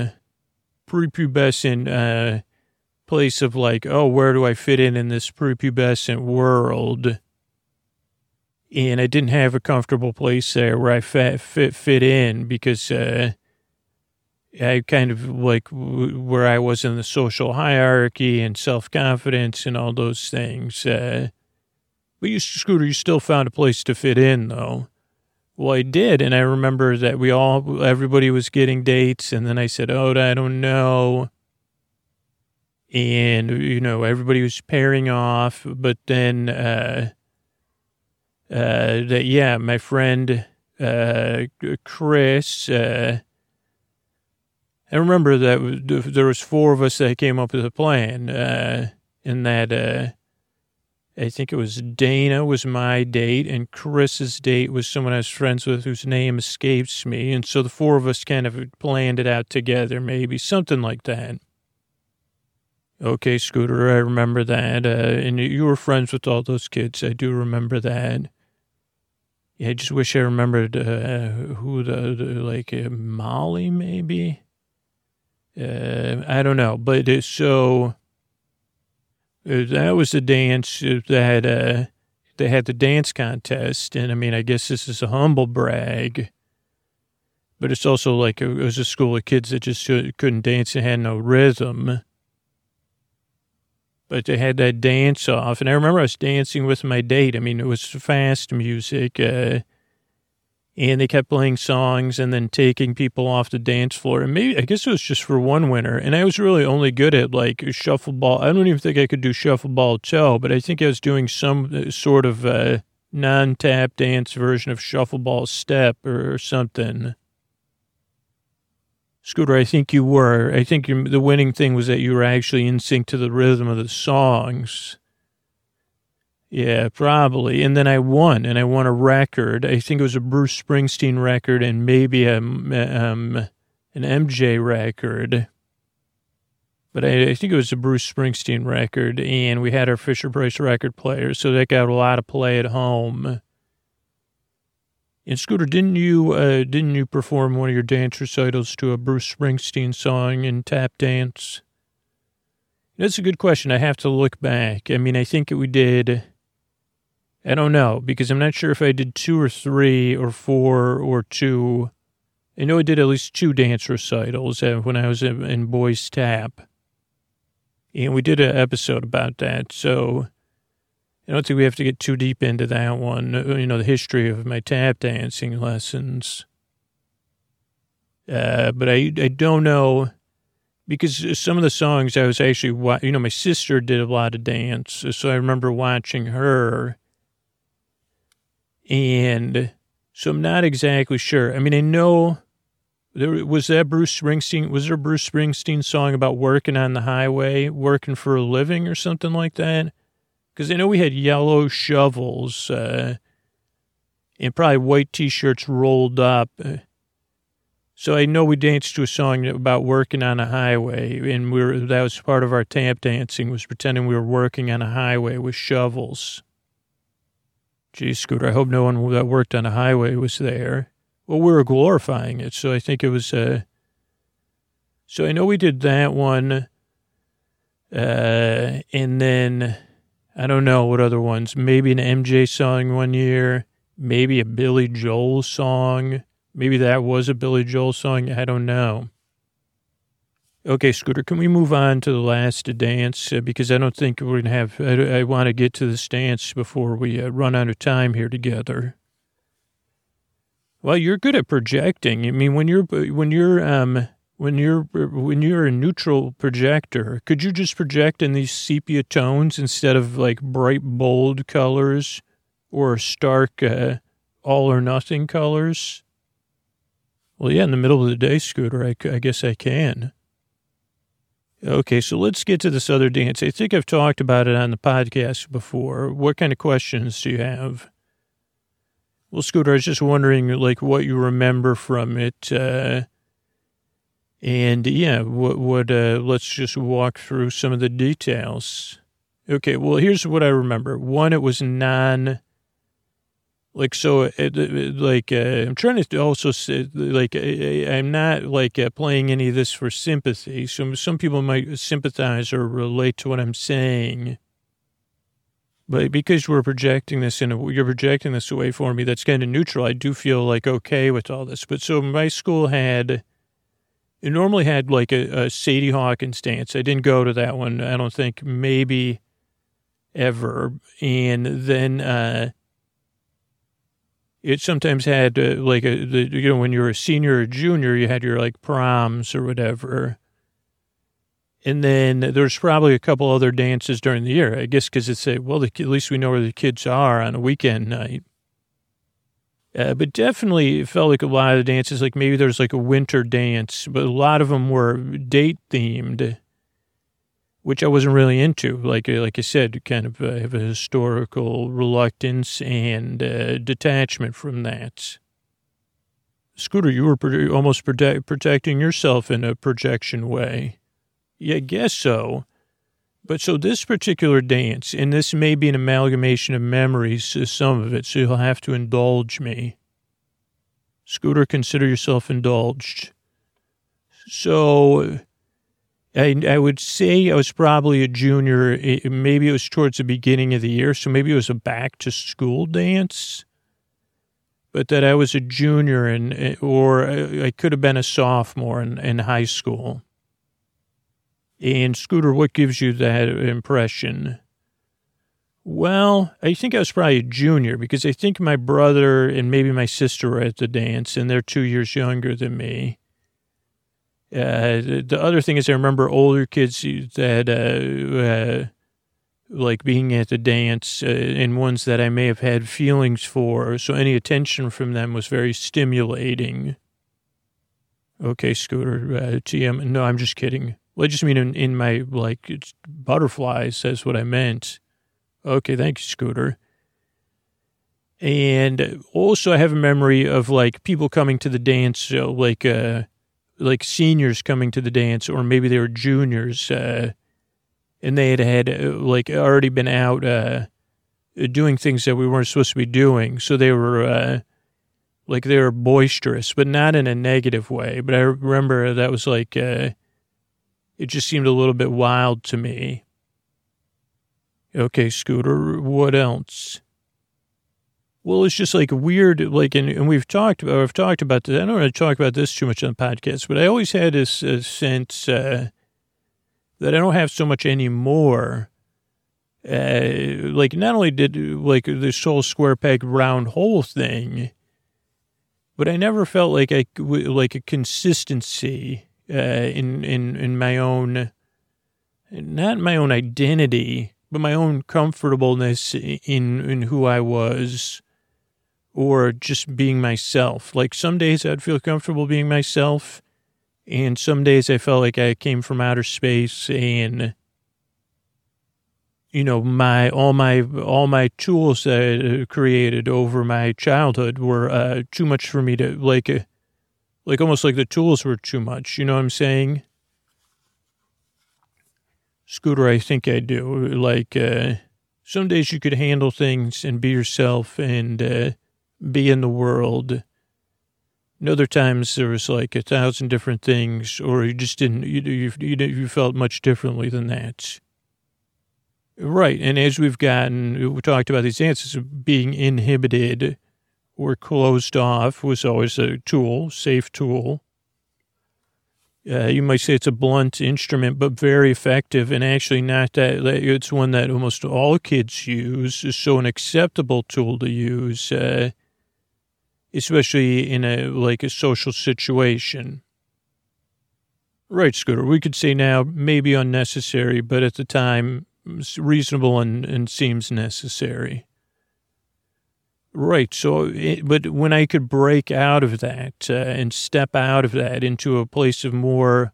prepubescent place of like, oh, where do I fit in this prepubescent world? And I didn't have a comfortable place there where I fit in because I kind of like where I was in the social hierarchy and self-confidence and all those things. But Scooter, you still found a place to fit in, though. Well, I did, and I remember that everybody was getting dates, and then I said, oh, I don't know. And, everybody was pairing off, but then... my friend, Chris, I remember that there was 4 of us that came up with a plan, and that, I think it was Dana was my date, and Chris's date was someone I was friends with whose name escapes me, and so the 4 of us kind of planned it out together, maybe, something like that. Okay, Scooter, I remember that, and you were friends with all those kids, I do remember that. Yeah, I just wish I remembered who Molly, maybe? I don't know. But that was the dance that they had the dance contest. And, I mean, I guess this is a humble brag. But it's also like it was a school of kids that just couldn't dance and had no rhythm. But they had that dance off. And I remember I was dancing with my date. I mean, it was fast music. And they kept playing songs and then taking people off the dance floor. And maybe, I guess it was just for one winner. And I was really only good at like shuffleball. I don't even think I could do shuffleball toe, but I think I was doing some sort of non-tap dance version of shuffleball step or something. Scooter, I think you were. I think the winning thing was that you were actually in sync to the rhythm of the songs. Yeah, probably. And then I won, and I won a record. I think it was a Bruce Springsteen record and maybe an MJ record. But I think it was a Bruce Springsteen record, and we had our Fisher-Price record player, so that got a lot of play at home. And Scooter, didn't you perform one of your dance recitals to a Bruce Springsteen song in tap dance? That's a good question. I have to look back. I mean, I think we did. I don't know, because I'm not sure if I did 2 or 3 or 4 or 2. I know I did at least 2 dance recitals when I was in Boys Tap. And we did an episode about that, so I don't think we have to get too deep into that one, the history of my tap dancing lessons. But I don't know, because some of the songs I was actually, my sister did a lot of dance, so I remember watching her. And so I'm not exactly sure. I mean, I know was there a Bruce Springsteen song about working on the highway, working for a living or something like that? Because I know we had yellow shovels and probably white T-shirts rolled up. So I know we danced to a song about working on a highway, and that was part of our tap dancing, was pretending we were working on a highway with shovels. Gee, Scooter, I hope no one that worked on a highway was there. Well, we were glorifying it, so I think it was, so I know we did that one, and then, I don't know what other ones, maybe an MJ song one year, maybe a Billy Joel song, maybe that was a Billy Joel song, I don't know. Okay, Scooter, can we move on to the last dance? Because I don't think we're going to have, I want to get to this dance before we run out of time here together. Well, you're good at projecting. I mean, when you're a neutral projector, could you just project in these sepia tones instead of like bright, bold colors or stark all or nothing colors? Well, yeah, in the middle of the day, Scooter, I guess I can. Okay, so let's get to this other dance. I think I've talked about it on the podcast before. What kind of questions do you have? Well, Scooter, I was just wondering, like, what you remember from it. And, yeah, let's just walk through some of the details. Okay, well, here's what I remember. One, it was I'm trying to also say, I'm not, playing any of this for sympathy. So some people might sympathize or relate to what I'm saying. But because you're projecting this away for me, that's kind of neutral. I do feel like okay with all this. But so my school it normally had like a Sadie Hawkins dance. I didn't go to that one. I don't think, maybe ever. And then, it sometimes had when you were a senior or junior, you had your like proms or whatever. And then there's probably a couple other dances during the year, I guess, because it's at least we know where the kids are on a weekend night. But definitely it felt like a lot of the dances, like maybe there's like a winter dance, but a lot of them were date themed, which I wasn't really into. Like I said, kind of have a historical reluctance and detachment from that. Scooter, you were almost protecting yourself in a projection way. Yeah, I guess so. But so this particular dance, and this may be an amalgamation of memories, some of it, so you'll have to indulge me. Scooter, consider yourself indulged. So I would say I was probably a junior. Maybe it was towards the beginning of the year, so maybe it was a back-to-school dance. But that I was a junior, or I could have been a sophomore in high school. And Scooter, what gives you that impression? Well, I think I was probably a junior because I think my brother and maybe my sister were at the dance, and they're 2 years younger than me. The other thing is I remember older kids that like being at the dance and ones that I may have had feelings for. So any attention from them was very stimulating. Okay, Scooter, TM. No, I'm just kidding. Well, I just mean in my, it's butterflies, that's what I meant. Okay, thank you, Scooter. And also I have a memory of, people coming to the dance, so, like seniors coming to the dance, or maybe they were juniors, and they had already been out doing things that we weren't supposed to be doing. So they were Like they were boisterous, but not in a negative way. But I remember that was like, it just seemed a little bit wild to me. Okay, Scooter, what else? Well, it's just like weird, like, and I've talked about this. I don't want to talk about this too much on the podcast, but I always had this sense that I don't have so much anymore. Like, not only did, like, this whole square peg round hole thing, but I never felt like like a consistency in my own, not my own identity, but my own comfortableness in who I was, or just being myself. Like some days I'd feel comfortable being myself, and some days I felt like I came from outer space, and you know, all my tools that I created over my childhood were too much for me to like almost like the tools were too much. You know what I'm saying? Scooter, I think I do. Like, some days you could handle things and be yourself and be in the world. And other times there was like 1,000 different things, or you just didn't, you felt much differently than that. Right. And as we talked about these answers, being inhibited or closed off was always a tool, safe tool. You might say it's a blunt instrument, but very effective, and actually not that. It's one that almost all kids use, so an acceptable tool to use, especially in a social situation. Right, Scooter. We could say now maybe unnecessary, but at the time reasonable and seems necessary. Right. So, but when I could break out of that and step out of that into a place of more,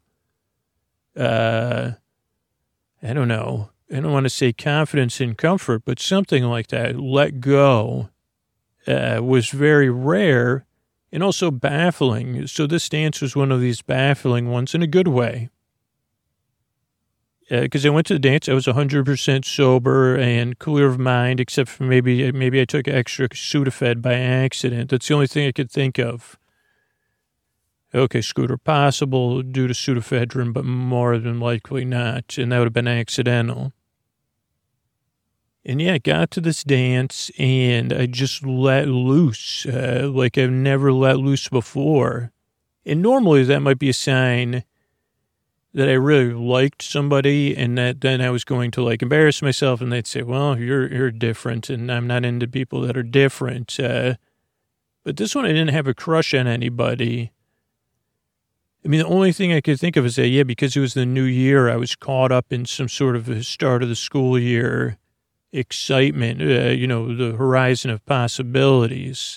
I don't know, I don't want to say confidence and comfort, but something like that, let go, was very rare and also baffling. So this dance was one of these baffling ones in a good way. Because I went to the dance, I was 100% sober and clear of mind, except for maybe I took extra Sudafed by accident. That's the only thing I could think of. Okay, Scooter, possible due to pseudoephedrine, but more than likely not, and that would have been accidental. And yeah, I got to this dance, and I just let loose, like I've never let loose before. And normally that might be a sign that I really liked somebody, and that then I was going to like embarrass myself, and they'd say, well, you're different, and I'm not into people that are different. But this one, I didn't have a crush on anybody. I mean, the only thing I could think of is that, yeah, because it was the new year, I was caught up in some sort of start of the school year excitement, the horizon of possibilities.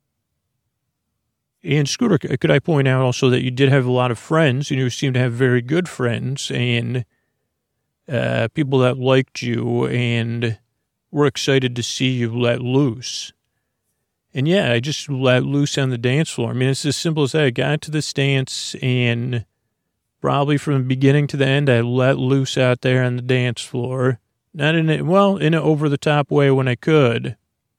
And Scooter, could I point out also that you did have a lot of friends, and you seem to have very good friends, and people that liked you and were excited to see you let loose. And yeah, I just let loose on the dance floor. I mean, it's as simple as that. I got to this dance, and probably from the beginning to the end, I let loose out there on the dance floor. Not in an over-the-top way when I could.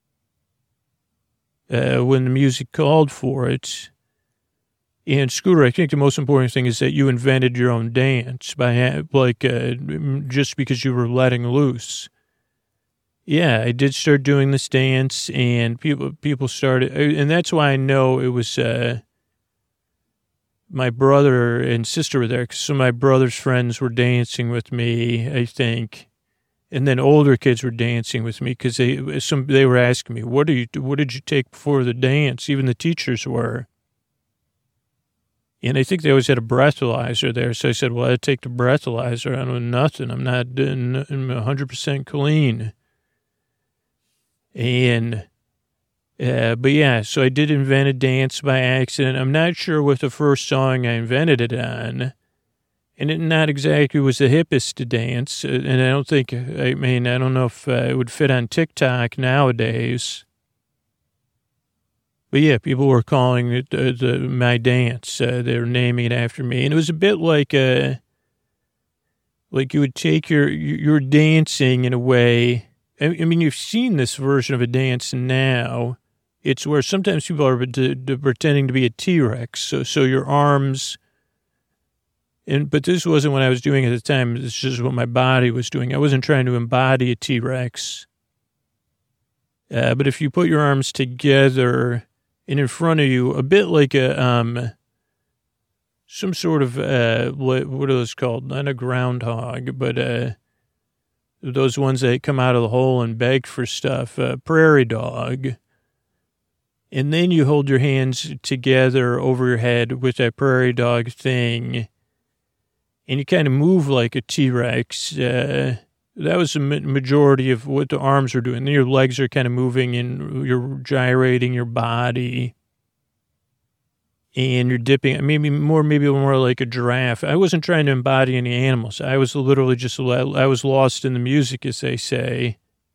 When the music called for it. And Scooter, I think the most important thing is that you invented your own dance by just because you were letting loose. Yeah, I did start doing this dance, and people started, and that's why I know it was my brother and sister were there, because some of my brother's friends were dancing with me, I think. And then older kids were dancing with me because they were asking me, what did you take before the dance? Even the teachers were. And I think they always had a breathalyzer there. So I said, well, I'd take the breathalyzer. I don't know nothing. I'm 100% clean. And, but yeah, so I did invent a dance by accident. I'm not sure what the first song I invented it on. And it not exactly was the hippest dance. And I don't know if it would fit on TikTok nowadays. But yeah, people were calling it my dance. They were naming it after me. And it was a bit like you would take you're dancing in a way. I mean, you've seen this version of a dance now, It's where sometimes people are pretending to be a T-Rex. So your arms, but this wasn't what I was doing at the time. It's just what my body was doing. I wasn't trying to embody a T-Rex. But if you put your arms together and in front of you, a bit like some sort of, what are those called? Not a groundhog, but those ones that come out of the hole and beg for stuff, prairie dog. And then you hold your hands together over your head with that prairie dog thing, and you kind of move like a T-Rex. That was the majority of what the arms are doing. Then your legs are kind of moving, and you're gyrating your body, and you're dipping. Maybe more like a giraffe. I wasn't trying to embody any animals. I was literally I was lost in the music, as they say.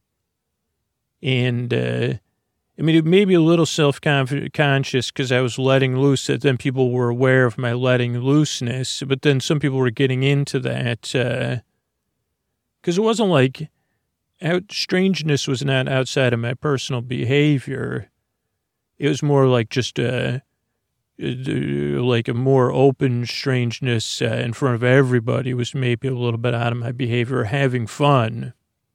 And I mean, it may be a little self-conscious because I was letting loose, that then people were aware of my letting looseness. But then some people were getting into that because it wasn't like strangeness was not outside of my personal behavior. It was more like just like a more open strangeness in front of everybody was maybe a little bit out of my behavior, having fun.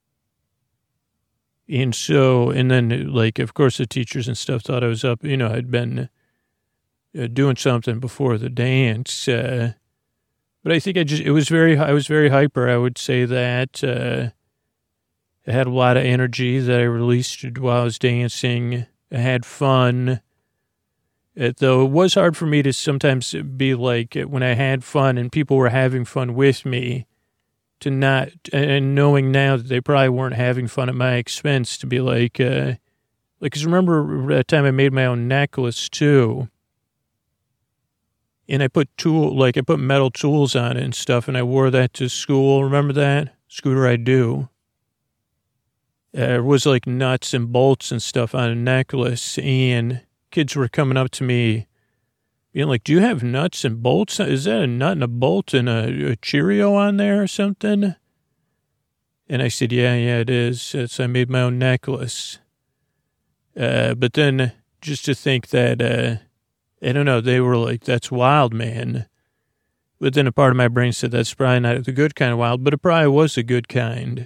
And so, and then, like, of course, the teachers and stuff thought I was up, I'd been doing something before the dance. But I think I was very hyper. I would say that I had a lot of energy that I released while I was dancing. I had fun. Though it was hard for me to sometimes be like, when I had fun and people were having fun with me, to not, and knowing now that they probably weren't having fun at my expense, to be like, because remember that time I made my own necklace too, and I put metal tools on it and stuff, and I wore that to school. Remember that? Scooter, I do. It was like nuts and bolts and stuff on a necklace, and kids were coming up to me being like, do you have nuts and bolts? Is that a nut and a bolt and a Cheerio on there or something? And I said, yeah, it is. So I made my own necklace. But then just to think that, I don't know, they were like, that's wild, man. But then a part of my brain said, that's probably not the good kind of wild, but it probably was a good kind.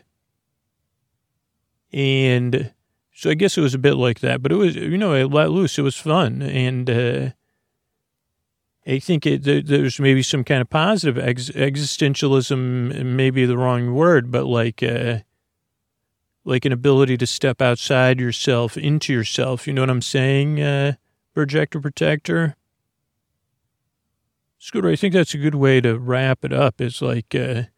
And so I guess it was a bit like that, but it was, I let loose. It was fun. And, I think there's maybe some kind of positive existentialism, maybe the wrong word, but like an ability to step outside yourself, into yourself. You know what I'm saying, projector protector? Scooter, I think that's a good way to wrap it up. It's like,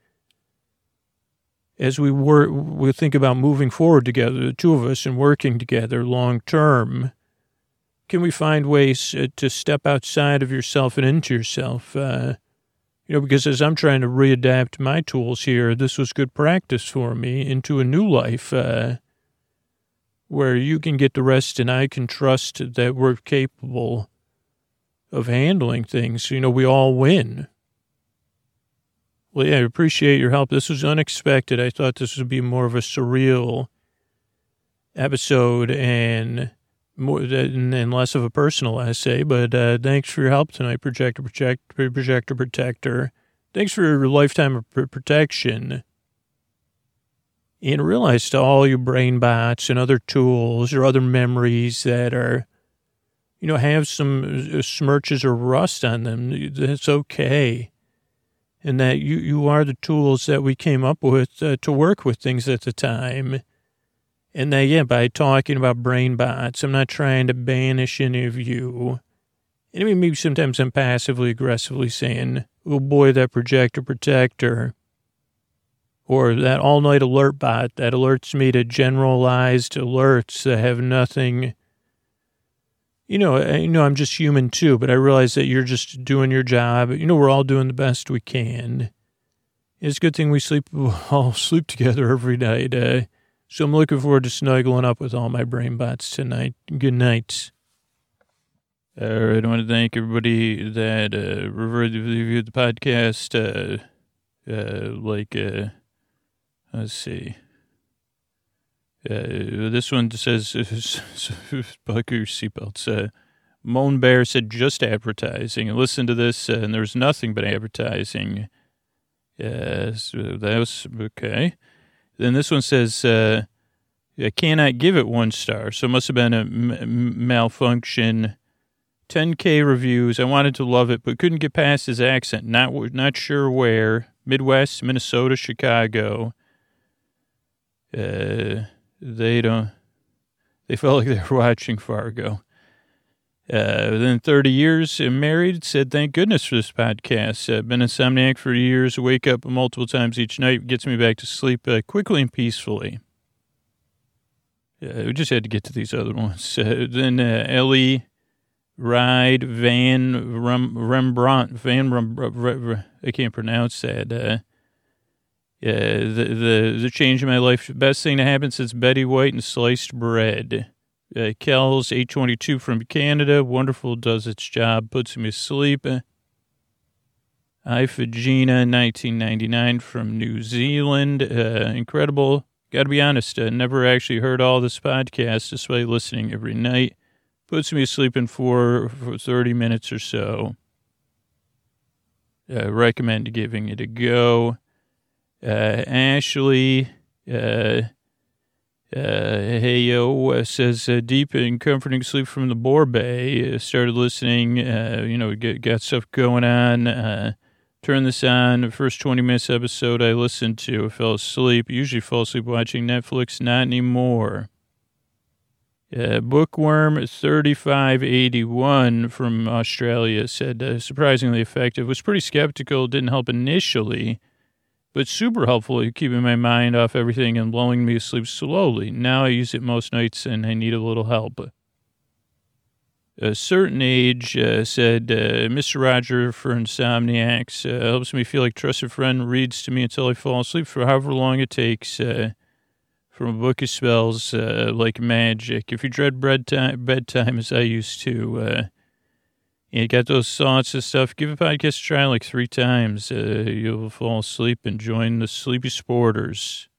as we think about moving forward together, the two of us, and working together long term, can we find ways to step outside of yourself and into yourself? Because as I'm trying to readapt my tools here, this was good practice for me into a new life where you can get the rest and I can trust that we're capable of handling things. We all win. Well, yeah, I appreciate your help. This was unexpected. I thought this would be more of a surreal episode and more and less of a personal essay, but thanks for your help tonight, Projector Protector. Thanks for your lifetime of protection. And realize to all you brain bots and other tools or other memories that are, have some smirches or rust on them, that's okay. And that you are the tools that we came up with to work with things at the time. And that, by talking about brain bots, I'm not trying to banish any of you. And I mean, maybe sometimes I'm passively aggressively saying, oh boy, that projector protector. Or that all-night alert bot that alerts me to generalized alerts that have nothing. I'm just human too, but I realize that you're just doing your job. We're all doing the best we can. It's a good thing we all sleep together every night. So I'm looking forward to snuggling up with all my brain bots tonight. Good night. All right, I want to thank everybody that reviewed the podcast. Let's see. This one says, buckle your seatbelts. Moan Bear said just advertising. And listen to this, and there's nothing but advertising. So that was okay. Then this one says, I cannot give it 1 star, so it must have been a malfunction. 10K reviews. I wanted to love it, but couldn't get past his accent. Not sure where. Midwest, Minnesota, Chicago. They felt like they were watching Fargo. Then 30 years married, said, thank goodness for this podcast. I've been insomniac for years, wake up multiple times each night, gets me back to sleep quickly and peacefully. We just had to get to these other ones. Then Ellie Ride Rembrandt, I can't pronounce that. The change in my life, best thing to happen since Betty White and sliced bread. Kells 822 from Canada, wonderful, does its job, puts me to sleep. Iphigenia 1999 from New Zealand, incredible. Got to be honest, never actually heard all this podcast despite listening every night. Puts me to sleep in for 30 minutes or so. Recommend giving it a go. Ashley, Heyo says, deep and comforting sleep from the Borbay. Started listening, got stuff going on. Turned this on. The first 20 minutes episode I listened to, I fell asleep. Usually fall asleep watching Netflix, not anymore. Bookworm 3581 from Australia said, surprisingly effective. Was pretty skeptical, didn't help initially, but super helpful at keeping my mind off everything and lulling me to sleep slowly. Now I use it most nights and I need a little help. A certain age said, Mr. Roger for insomniacs, helps me feel like a trusted friend, reads to me until I fall asleep for however long it takes, from a book of spells like magic. If you dread bedtime as I used to, you got those thoughts and stuff, give a podcast a try like 3 times. You'll fall asleep and join the sleepy sporters.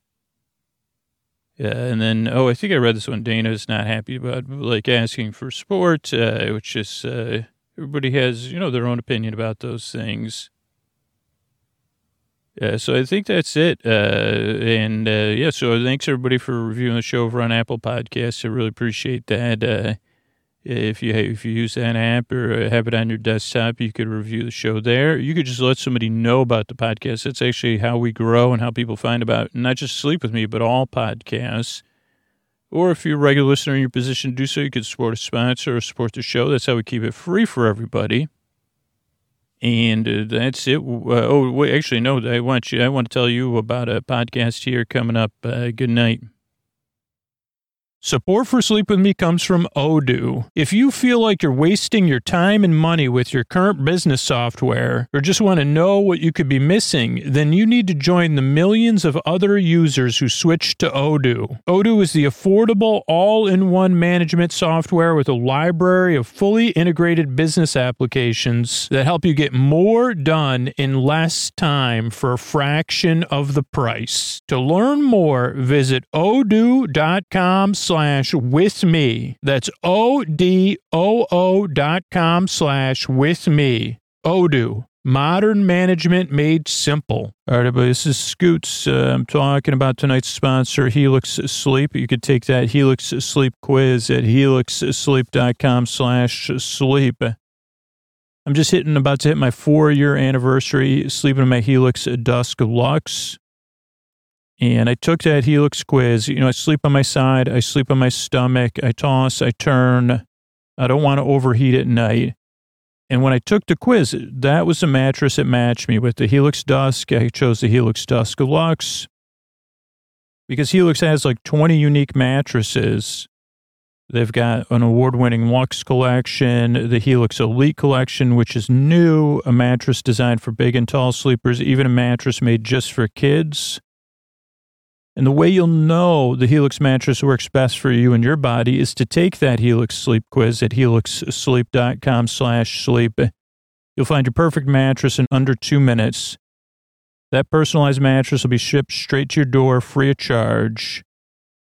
And then, I think I read this one. Dana's not happy about, like, asking for support, which is, everybody has, their own opinion about those things. So I think that's it. So thanks everybody for reviewing the show over on Apple Podcasts. I really appreciate that. If you use that app or have it on your desktop, you could review the show there. You could just let somebody know about the podcast. That's actually how we grow and how people find about not just Sleep With Me, but all podcasts. Or if you're a regular listener in your position to do so, you could support a sponsor or support the show. That's how we keep it free for everybody. And that's it. Actually, no, I want to tell you about a podcast here coming up. Good night. Support for Sleep With Me comes from Odoo. If you feel like you're wasting your time and money with your current business software, or just want to know what you could be missing, then you need to join the millions of other users who switched to Odoo. Odoo is the affordable, all-in-one management software with a library of fully integrated business applications that help you get more done in less time for a fraction of the price. To learn more, visit odoo.com/with me. That's ODOO.com/with me. Odoo. Modern management made simple. All right, everybody, this is Scoots. I'm talking about tonight's sponsor, Helix Sleep. You could take that Helix Sleep quiz at helixsleep.com/sleep. I'm just about to hit my 4-year anniversary sleeping in my Helix Dusk Luxe. And I took that Helix quiz. I sleep on my side. I sleep on my stomach. I toss. I turn. I don't want to overheat at night. And when I took the quiz, that was the mattress that matched me with the Helix Dusk. I chose the Helix Dusk Luxe because Helix has like 20 unique mattresses. They've got an award-winning Luxe collection, the Helix Elite collection, which is new, a mattress designed for big and tall sleepers, even a mattress made just for kids. And the way you'll know the Helix mattress works best for you and your body is to take that Helix Sleep quiz at helixsleep.com/sleep. You'll find your perfect mattress in under 2 minutes. That personalized mattress will be shipped straight to your door free of charge.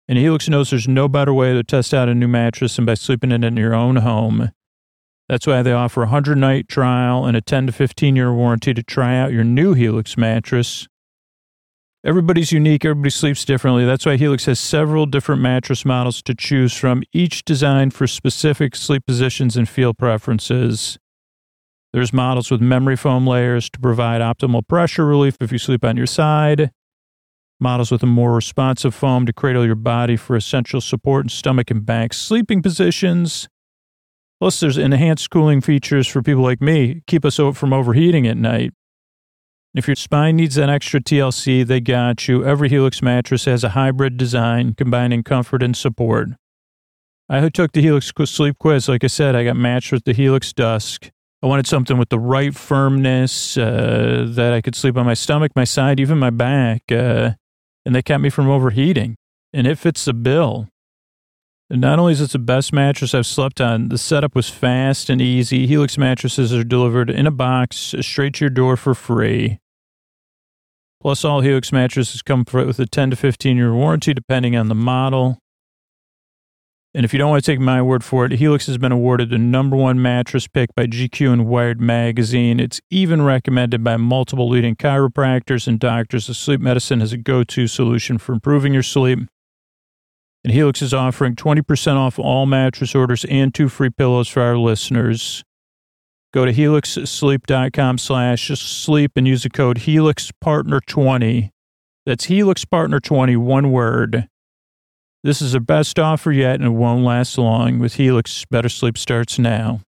And Helix knows there's no better way to test out a new mattress than by sleeping in it in your own home. That's why they offer a 100-night trial and a 10 to 15-year warranty to try out your new Helix mattress. Everybody's unique. Everybody sleeps differently. That's why Helix has several different mattress models to choose from, each designed for specific sleep positions and feel preferences. There's models with memory foam layers to provide optimal pressure relief if you sleep on your side. Models with a more responsive foam to cradle your body for essential support in stomach and back sleeping positions. Plus, there's enhanced cooling features for people like me, keep us from overheating at night. If your spine needs that extra TLC, they got you. Every Helix mattress has a hybrid design, combining comfort and support. I took the Helix sleep quiz. Like I said, I got matched with the Helix Dusk. I wanted something with the right firmness, that I could sleep on my stomach, my side, even my back. And they kept me from overheating. And it fits the bill. And not only is it the best mattress I've slept on, the setup was fast and easy. Helix mattresses are delivered in a box straight to your door for free. Plus, all Helix mattresses come with a 10 to 15-year warranty, depending on the model. And if you don't want to take my word for it, Helix has been awarded the #1 mattress pick by GQ and Wired magazine. It's even recommended by multiple leading chiropractors and doctors of sleep medicine as a go-to solution for improving your sleep. And Helix is offering 20% off all mattress orders and 2 free pillows for our listeners. Go to helixsleep.com/sleep and use the code HelixPartner20. That's HelixPartner20, one word. This is the best offer yet and it won't last long. With Helix, better sleep starts now.